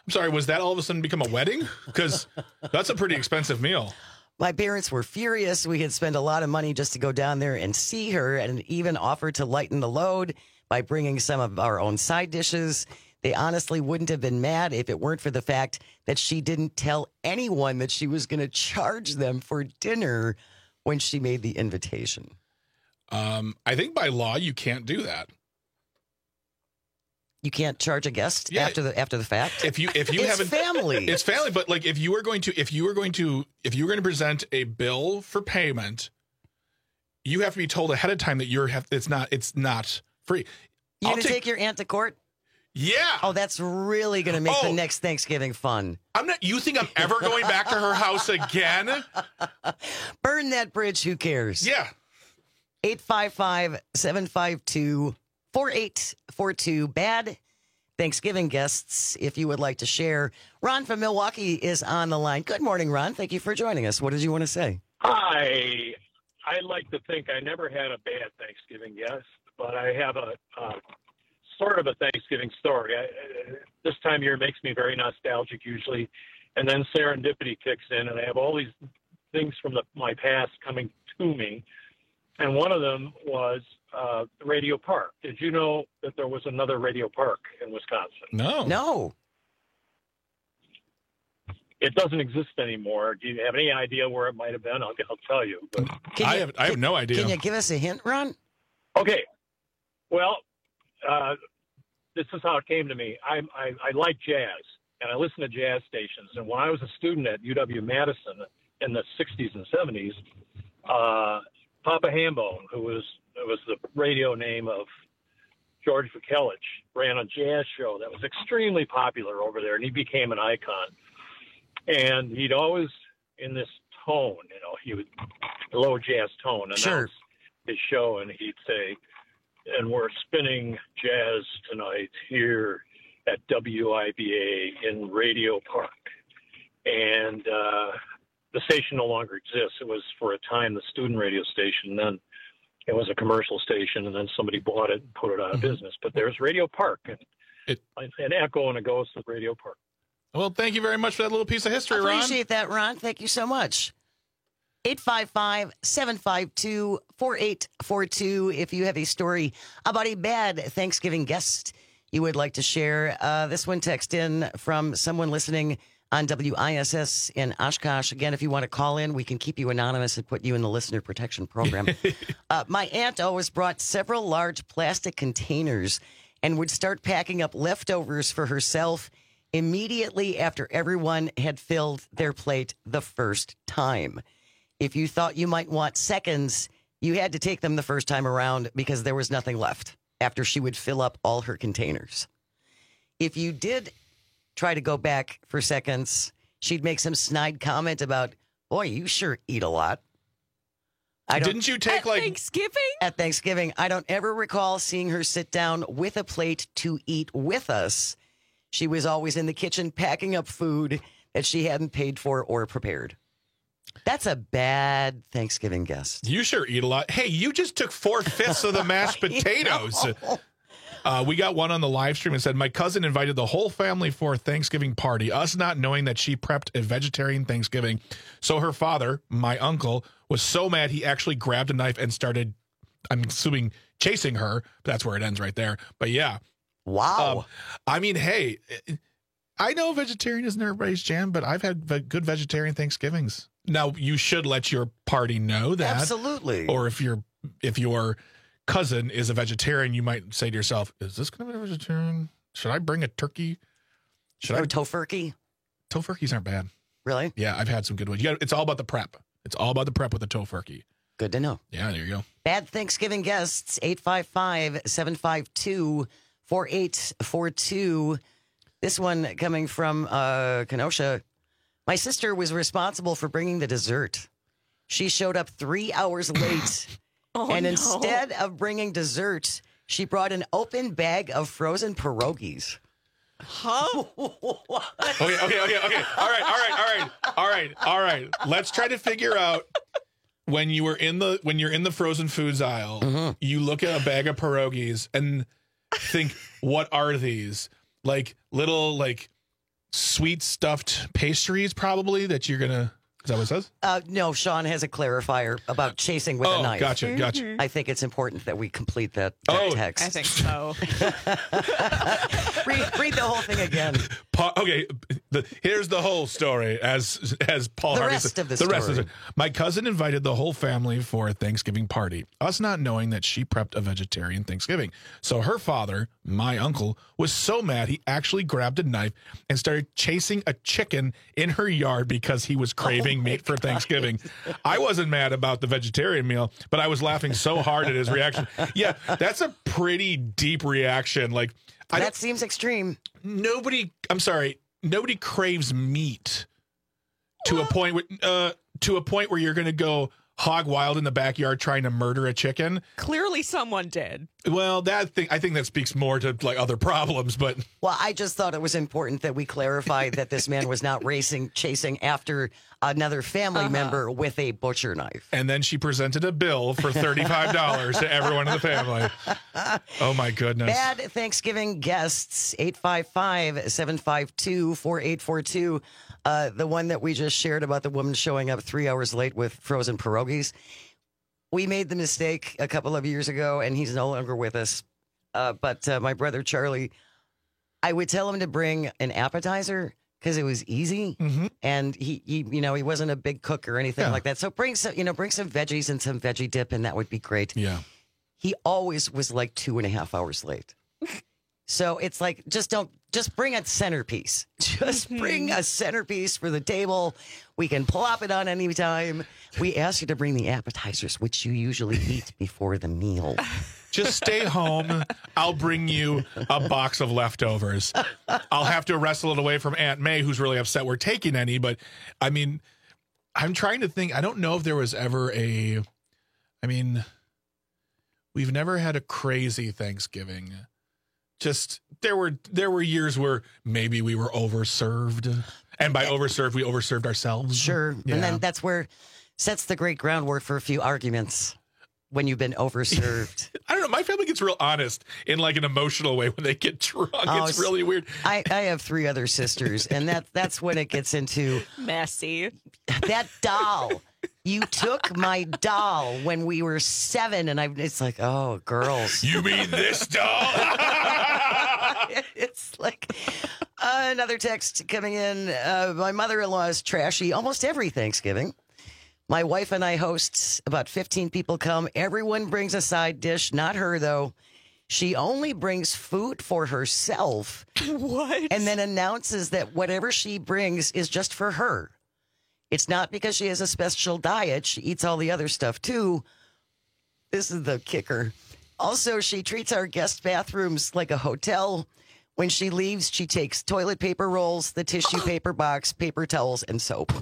I'm sorry, was that all of a sudden become a wedding? Because that's a pretty expensive meal. My parents were furious. We had spent a lot of money just to go down there and see her, and even offered to lighten the load by bringing some of our own side dishes. They honestly wouldn't have been mad if it weren't for the fact that she didn't tell anyone that she was going to charge them for dinner when she made the invitation. Um, I think by law you can't do that. You can't charge a guest Yeah. after the after the fact. If you if you It's haven't family. it's family. But like if you were going to if you were going to if you were going to present a bill for payment, you have to be told ahead of time that you're have it's not it's not free. You I'll gonna take, your aunt to court? Yeah. Oh, that's really gonna make Oh. the next Thanksgiving fun. I'm not. You think I'm ever going back to her house again? Burn that bridge. Who cares? Yeah. eight five five, seven five two, four eight four two. Bad Thanksgiving guests, if you would like to share. Ron from Milwaukee is on the line. Good morning, Ron. Thank you for joining us. What did you want to say? Hi. I like to think I never had a bad Thanksgiving guest, but I have a uh, sort of a Thanksgiving story. I, uh, this time of year makes me very nostalgic usually, and then serendipity kicks in, and I have all these things from the, my past coming to me. And one of them was uh, Radio Park. Did you know that there was another Radio Park in Wisconsin? No. No. It doesn't exist anymore. Do you have any idea where it might have been? I'll, I'll tell you. But I have I have no idea. Can you give us a hint, Ron? Okay. Well, uh, this is how it came to me. I, I, I like jazz, and I listen to jazz stations. And when I was a student at U W-Madison in the sixties and seventies, uh, Papa Hambone, who was who was the radio name of George Vikelich, ran a jazz show that was extremely popular over there, and he became an icon. And he'd always, in this tone, you know, he would low jazz tone, announce Sure. his show, and he'd say, "And we're spinning jazz tonight here at W I B A in Radio Park." And uh, the station no longer exists. It was for a time the student radio station. Then it was a commercial station, and then somebody bought it and put it out of business. But there's Radio Park, and it, an echo and a ghost of Radio Park. Well, thank you very much for that little piece of history, Ron. Appreciate that, Ron. Thank you so much. eight five five, seven five two, four eight four two. If you have a story about a bad Thanksgiving guest you would like to share, uh, this one text in from someone listening on W I S S in Oshkosh. Again, if you want to call in, we can keep you anonymous and put you in the listener protection program. uh, my aunt always brought several large plastic containers and would start packing up leftovers for herself immediately after everyone had filled their plate the first time. If you thought you might want seconds, you had to take them the first time around because there was nothing left after she would fill up all her containers. If you did try to go back for seconds, she'd make some snide comment about, "Boy, you sure eat a lot." I don't, Didn't you take At like Thanksgiving? At Thanksgiving, I don't ever recall seeing her sit down with a plate to eat with us. She was always in the kitchen packing up food that she hadn't paid for or prepared. That's a bad Thanksgiving guest. You sure eat a lot. Hey, you just took four-fifths of the mashed potatoes. Uh, we got one on the live stream and said, "My cousin invited the whole family for a Thanksgiving party, us not knowing that she prepped a vegetarian Thanksgiving. So her father, my uncle, was so mad he actually grabbed a knife and started, I'm assuming, chasing her. That's where it ends right there. But yeah. Wow. Um, I mean, hey, I know vegetarian isn't everybody's jam, but I've had ve- good vegetarian Thanksgivings. Now, you should let your party know that. Absolutely. Or if you're if your cousin is a vegetarian, you might say to yourself, "Is this going to be a vegetarian? Should I bring a turkey? Should or I tofurkey? Tofurkeys aren't bad. Really? Yeah, I've had some good ones. You got, it's all about the prep. It's all about the prep with the tofurkey. Good to know. Yeah, there you go. Bad Thanksgiving guests, eight five five, seven five two, four eight four two. This one coming from uh, Kenosha. My sister was responsible for bringing the dessert. She showed up three hours late. Oh, and no. instead of bringing dessert, she brought an open bag of frozen pierogies. Huh? Okay, okay, okay, okay. All right, all right, all right, all right, all right. Let's try to figure out when you were in the when you're in the frozen foods aisle, Mm-hmm. you look at a bag of pierogies and think, what are these? Like little like sweet stuffed pastries, probably, that you're going to. Is that what it says? Uh, no, Sean has a clarifier about chasing with oh, a knife. Gotcha, gotcha. I think it's important that we complete that, that oh, text. I think so. read, read the whole thing again. Pa- okay, the, here's the whole story as as Paul The Hardy rest said. of the the rest of story. it. My cousin invited the whole family for a Thanksgiving party, us not knowing that she prepped a vegetarian Thanksgiving. So her father, my uncle, was so mad he actually grabbed a knife and started chasing a chicken in her yard because he was craving oh meat for Thanksgiving. I wasn't mad about the vegetarian meal, but I was laughing so hard at his reaction. Yeah, that's a pretty deep reaction. Like I That seems extreme. Nobody, I'm sorry, nobody craves meat to a point where, uh, to a point where you're going to go hog wild in the backyard trying to murder a chicken. Clearly someone did. Well, that thing, I think that speaks more to like other problems, but Well, I just thought it was important that we clarify that this man was not racing, chasing after another family Uh-huh. member with a butcher knife. and then she presented a bill for thirty-five dollars to everyone in the family. Oh my goodness. Bad Thanksgiving guests, eight five five, seven five two, four eight four two. Uh, the one that we just shared about the woman showing up three hours late with frozen pierogies. We made the mistake a couple of years ago, and he's no longer with us. Uh, but uh, my brother Charlie, I would tell him to bring an appetizer because it was easy, mm-hmm. and he, he, you know, he wasn't a big cook or anything Yeah. like that. So bring some, you know, bring some veggies and some veggie dip, and that would be great. Yeah. He always was like two and a half hours late. So it's like, just don't, just bring a centerpiece. Just bring a centerpiece for the table. We can plop it on any time. We ask you to bring the appetizers, which you usually eat before the meal. Just stay home. I'll bring you a box of leftovers. I'll have to wrestle it away from Aunt May, who's really upset we're taking any. But I mean, I'm trying to think. I don't know if there was ever a, I mean, we've never had a crazy Thanksgiving. Just there were there were years where maybe we were overserved. And by overserved, we overserved ourselves. Sure. Yeah. And then that's where sets the great groundwork for a few arguments when you've been overserved. I don't know. My family gets real honest in like an emotional way when they get drunk. Oh, it's really weird. I, I have three other sisters, and that that's when it gets into messy. That doll. You took my doll when we were seven, and I. It's like, oh, girls. You mean this doll? It's like uh, another text coming in. Uh, my mother-in-law is trashy almost every Thanksgiving. My wife and I host. About fifteen people come. Everyone brings a side dish. Not her, though. She only brings food for herself. What? And then announces that whatever she brings is just for her. It's not because she has a special diet. She eats all the other stuff, too. This is the kicker. Also, she treats our guest bathrooms like a hotel. When she leaves, she takes toilet paper rolls, the tissue paper box, paper towels, and soap.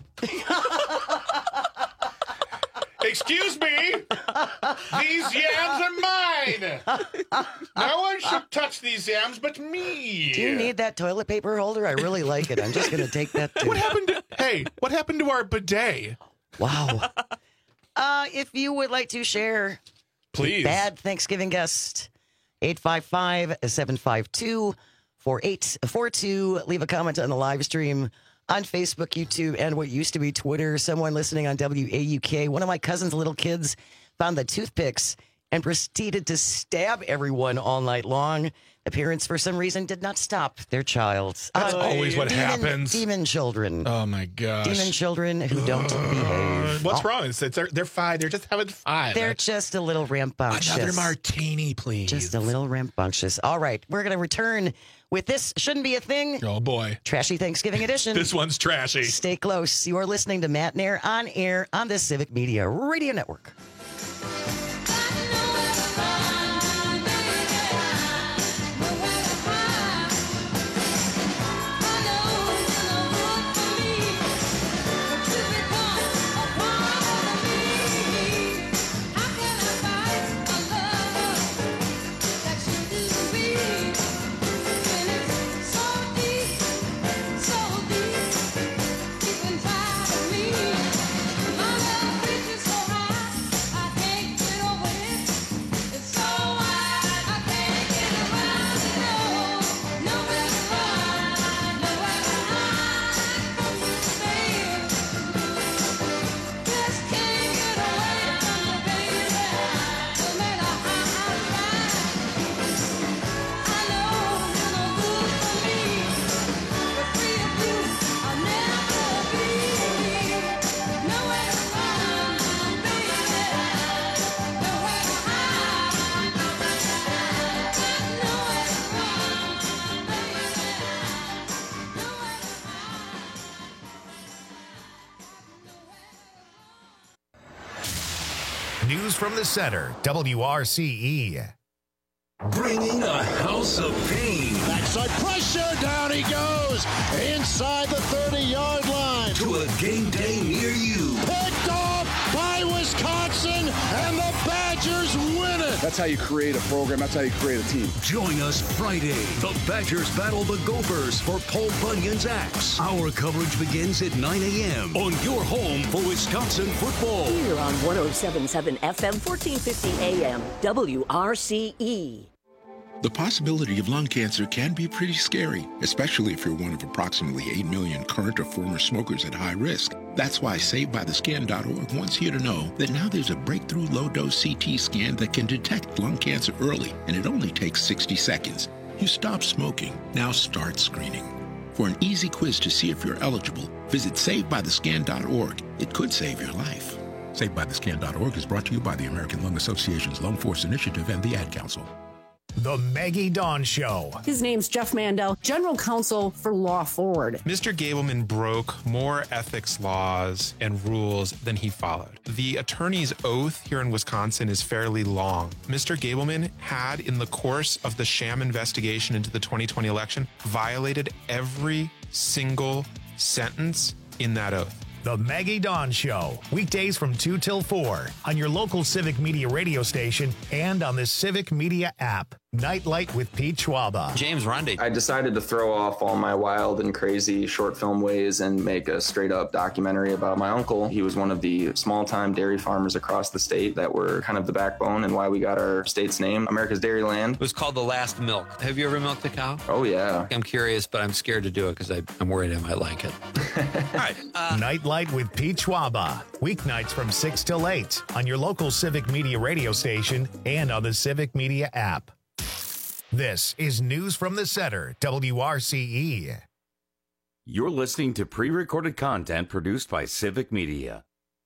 Excuse me. These yams are mine. No one should touch these yams but me. Do you need that toilet paper holder? I really like it. I'm just going to take that, too. What happened to, hey, what happened to our bidet? Wow. Uh, if you would like to share Please. Bad Thanksgiving guest, eight five five, seven five two, four eight four two. Leave a comment on the live stream on Facebook, YouTube, and what used to be Twitter. Someone listening on W A U K. One of my cousin's little kids found the toothpicks and proceeded to stab everyone all night long. The parents, for some reason, did not stop their child. That's Uh, always what demon, happens. Demon children. Oh, my gosh. Demon children who don't Uh, behave. What's Oh, wrong? It's, it's, they're, they're fine. They're just having fun. They're just a little rambunctious. Another martini, please. Just a little rambunctious. All right, we're going to return with This Shouldn't Be a Thing. Oh, boy. Trashy Thanksgiving edition. This one's trashy. Stay close. You are listening to Matt Nair on air on the Civic Media Radio Network. News from the Center, W R C E. Bringing a house of pain. Backside pressure, down he goes, inside the thirty-yard line. To a game day near you. Picked off by Wisconsin, and the Badgers win it. That's how you create a program. That's how you create a team. Join us Friday. The Badgers battle the Gophers for Paul Bunyan's Axe. Our coverage begins at nine a.m. on your home for Wisconsin football. Here on one oh seven point seven F M, fourteen fifty A M, W R C E. The possibility of lung cancer can be pretty scary, especially if you're one of approximately eight million current or former smokers at high risk. That's why Saved By The Scan dot org wants you to know that now there's a breakthrough low-dose C T scan that can detect lung cancer early, and it only takes sixty seconds. You stop smoking, now start screening. For an easy quiz to see if you're eligible, visit Saved By The Scan dot org. It could save your life. Saved By The Scan dot org is brought to you by the American Lung Association's Lung Force Initiative and the Ad Council. The Maggie Dawn Show. His name's Jeff Mandel, General Counsel for Law Forward. Mister Gableman broke more ethics laws and rules than he followed. The attorney's oath here in Wisconsin is fairly long. Mister Gableman had, in the course of the sham investigation into the twenty twenty election, violated every single sentence in that oath. The Maggie Dawn Show, weekdays from two till four on your local Civic Media radio station and on the Civic Media app. Nightlight with Pete Schwaba. James Ronde. I decided to throw off all my wild and crazy short film ways and make a straight up documentary about my uncle. He was one of the small time dairy farmers across the state that were kind of the backbone and why we got our state's name, America's Dairyland. It was called The Last Milk. Have you ever milked a cow? Oh, yeah. I'm curious, but I'm scared to do it because I'm worried I might like it. All right. Uh, Nightlight with Pete Schwaba. Weeknights from six till eight on your local Civic Media radio station and on the Civic Media app. This is News from the Center, W R C E. You're listening to pre-recorded content produced by Civic Media.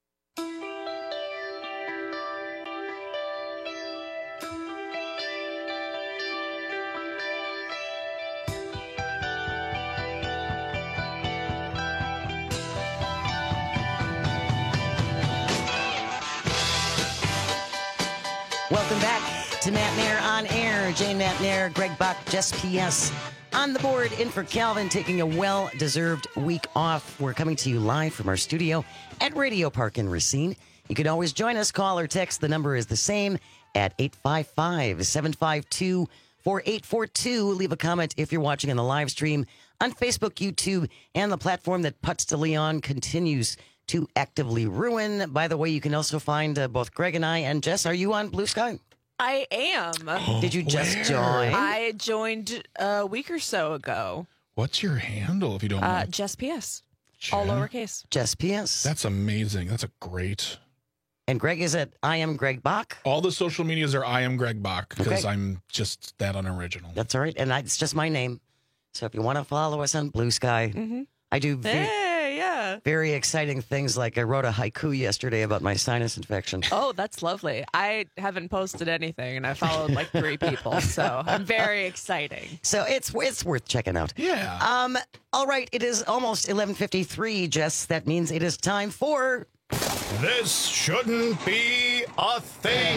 Welcome back to Matt Mayer on air. Jane Matt Mayer, Greg Buck, Jess P S on the board. In for Calvin, taking a well-deserved week off. We're coming to you live from our studio at Radio Park in Racine. You can always join us, call or text. The number is the same at eight five five, seven five two, four eight four two. Leave a comment if you're watching on the live stream on Facebook, YouTube, and the platform that Putz de Leon continues to actively ruin. By the way, you can also find uh, both Greg and I and Jess. Are you on Blue Sky? I am. Oh, Did you just where? join? I joined a week or so ago. What's your handle, if you don't Uh, mind? Jess P S. All lowercase. Jess P S. That's amazing. That's a great. And Greg is at I am Greg Bach. All the social medias are I am Greg Bach because Okay. I'm just that unoriginal. That's all right. And I, it's just my name. So if you want to follow us on Blue Sky, Mm-hmm. I do ve- Hey, yeah. very exciting things, like I wrote a haiku yesterday about my sinus infection. Oh, that's lovely. I haven't posted anything, and I followed like three people, so I'm very exciting. So it's it's worth checking out. Yeah. Um. All right. It is almost eleven fifty-three, Jess. That means it is time for... This shouldn't be a thing.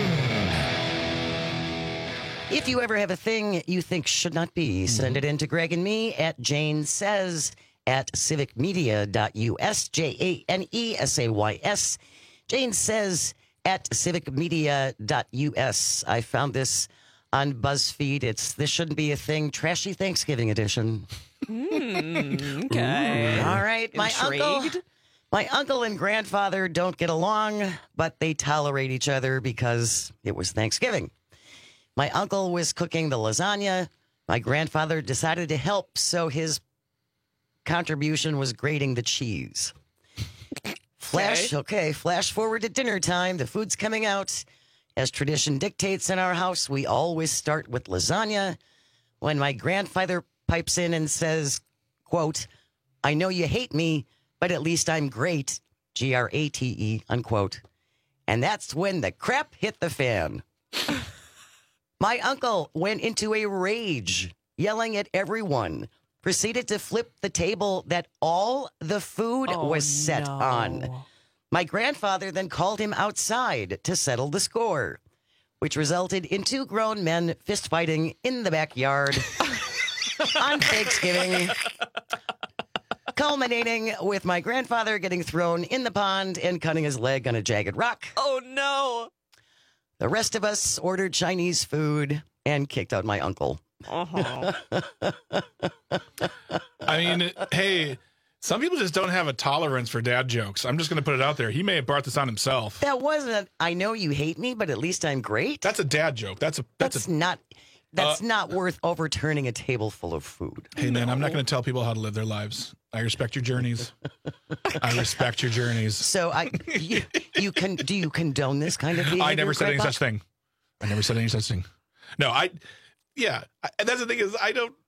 If you ever have a thing you think should not be, send it in to Greg and me at Jane Says at civic media dot U S, J A N E S A Y S. Jane Says at civic media dot U S. I found this on BuzzFeed. It's This Shouldn't Be a Thing, Trashy Thanksgiving Edition. Mm, okay. All right. My uncle, Intrigued? my uncle and grandfather don't get along, but they tolerate each other because it was Thanksgiving. My uncle was cooking the lasagna. My grandfather decided to help, so his contribution was grating the cheese. Flash, okay, flash forward to dinner time. The food's coming out. As tradition dictates in our house, we always start with lasagna. When my grandfather pipes in and says, quote, I know you hate me, but at least I'm great, G R A T E, unquote. And that's when the crap hit the fan. My uncle went into a rage, yelling at everyone, proceeded to flip the table that all the food Oh, was set no. on. My grandfather then called him outside to settle the score, which resulted in two grown men fist-fighting in the backyard on Thanksgiving, culminating with my grandfather getting thrown in the pond and cutting his leg on a jagged rock. Oh, no. The rest of us ordered Chinese food and kicked out my uncle. Uh-huh. I mean, hey, some people just don't have a tolerance for dad jokes. I'm just going to put it out there. He may have brought this on himself. That wasn't, I know you hate me, but at least I'm great. That's a dad joke. That's a that's, That's a, not that's uh, not worth overturning a table full of food. Hey, man, I'm not going to tell people how to live their lives. I respect your journeys. I respect your journeys. So I, you, you can, do you condone this kind of behavior? I never said any Grandpa? such thing. I never said any such thing. No, I, yeah. I, that's the thing is I don't,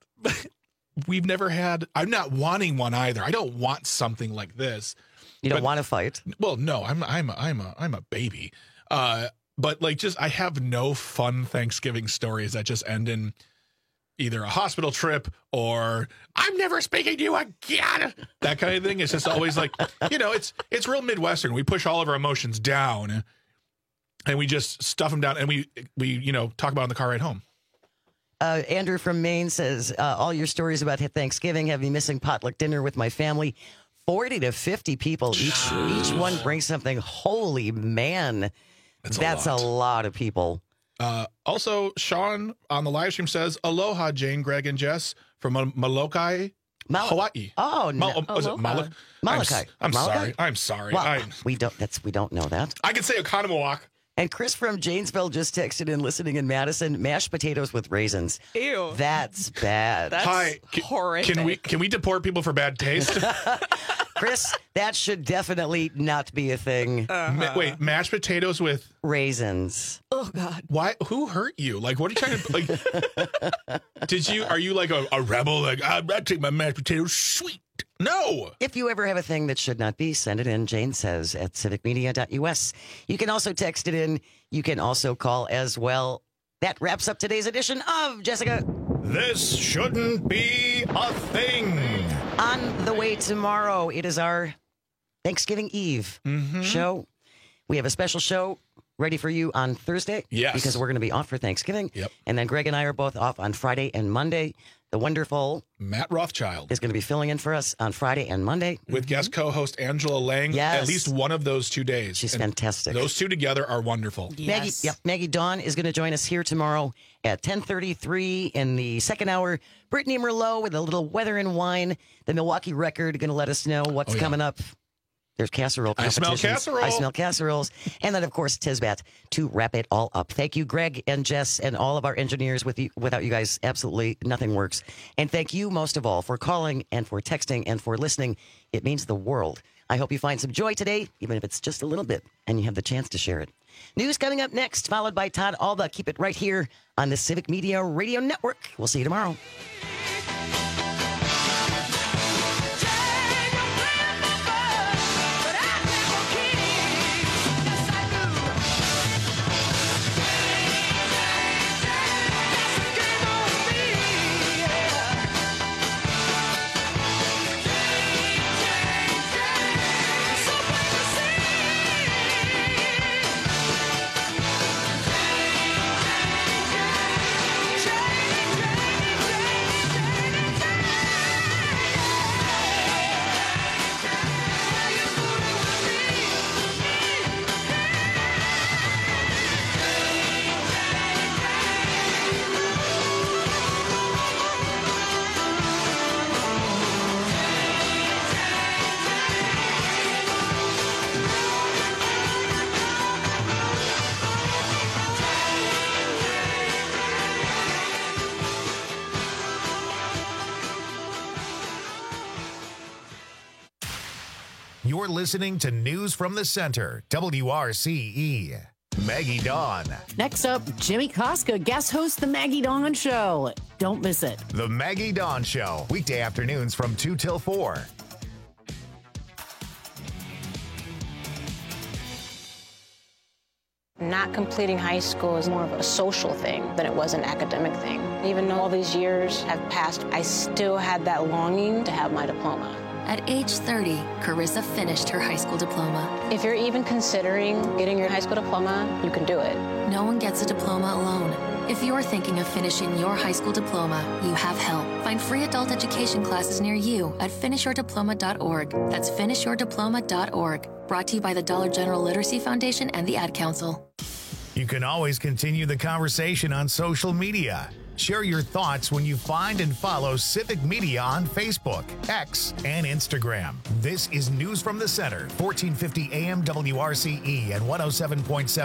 we've never had, I'm not wanting one either. I don't want something like this. You don't But- want to fight? Well, no, I'm, I'm, a, I'm a, I'm a baby. Uh, but like, just, I have no fun Thanksgiving stories that just end in either a hospital trip or I'm never speaking to you again. That kind of thing. It's just always like, you know, it's, it's real Midwestern. We push all of our emotions down and we just stuff them down and we, we, you know, talk about it in the car ride home. Uh, Andrew from Maine says, uh, all your stories about Thanksgiving have me missing potluck dinner with my family. forty to fifty people. Each each one brings something. Holy man. That's a That's lot. a lot of people. Uh, also, Sean on the live stream says, aloha, Jane, Greg, and Jess from Mal- Molokai, Mal- Hawaii. Oh, no. Mal- was it Molokai? Molokai. I'm, s- I'm Molokai? sorry. I'm sorry. Well, I'm, we don't. That's we don't know that. I can say Oconomowoc. And Chris from Janesville just texted in, listening in Madison, mashed potatoes with raisins. Ew. That's bad. That's Hi, can, horrific. can we can we deport people for bad taste? Chris, that should definitely not be a thing. Uh-huh. Ma- wait, mashed potatoes with Raisins. Oh, God. why? Who hurt you? Like, what are you trying to like? Did you? Are you like a, a rebel? Like, I, I take my mashed potatoes sweet. No. If you ever have a thing that should not be, send it in, Jane says, at civic media dot U S. You can also text it in. You can also call as well. That wraps up today's edition of Jessica. This shouldn't be a thing. On the way tomorrow, it is our Thanksgiving Eve Mm-hmm. show. We have a special show ready for you on Thursday. Yes. Because we're going to be off for Thanksgiving. Yep. And then Greg and I are both off on Friday and Monday. The wonderful Matt Rothschild is going to be filling in for us on Friday and Monday. with guest co-host Angela Lang. Yes. At least one of those two days. She's And fantastic. Those two together are wonderful. Maggie, yep, Maggie Dawn is going to join us here tomorrow at ten thirty-three in the second hour. Brittany Merlot with a little weather and wine. The Milwaukee Record going to let us know what's Oh, yeah. coming up. There's casserole I smell competitions. casserole. I smell casseroles. And then, of course, Tisbat to wrap it all up. Thank you, Greg and Jess and all of our engineers. With you, without you guys, absolutely nothing works. And thank you most of all for calling and for texting and for listening. It means the world. I hope you find some joy today, even if it's just a little bit, and you have the chance to share it. News coming up next, followed by Todd Alba. Keep it right here on the Civic Media Radio Network. We'll see you tomorrow. You're listening to News from the Center, W R C E. Maggie Dawn. Next up, Jimmy Koska guest hosts The Maggie Dawn Show. Don't miss it. The Maggie Dawn Show, weekday afternoons from two till four. Not completing high school is more of a social thing than it was an academic thing. Even though all these years have passed, I still had that longing to have my diploma. At age thirty, Carissa finished her high school diploma. If you're even considering getting your high school diploma, you can do it. No one gets a diploma alone. If you're thinking of finishing your high school diploma, you have help. Find free adult education classes near you at finish your diploma dot org. That's finish your diploma dot org. Brought to you by the Dollar General Literacy Foundation and the Ad Council. You can always continue the conversation on social media. Share your thoughts when you find and follow Civic Media on Facebook, X, and Instagram. This is News from the Center, fourteen fifty A M W R C E and one oh seven point seven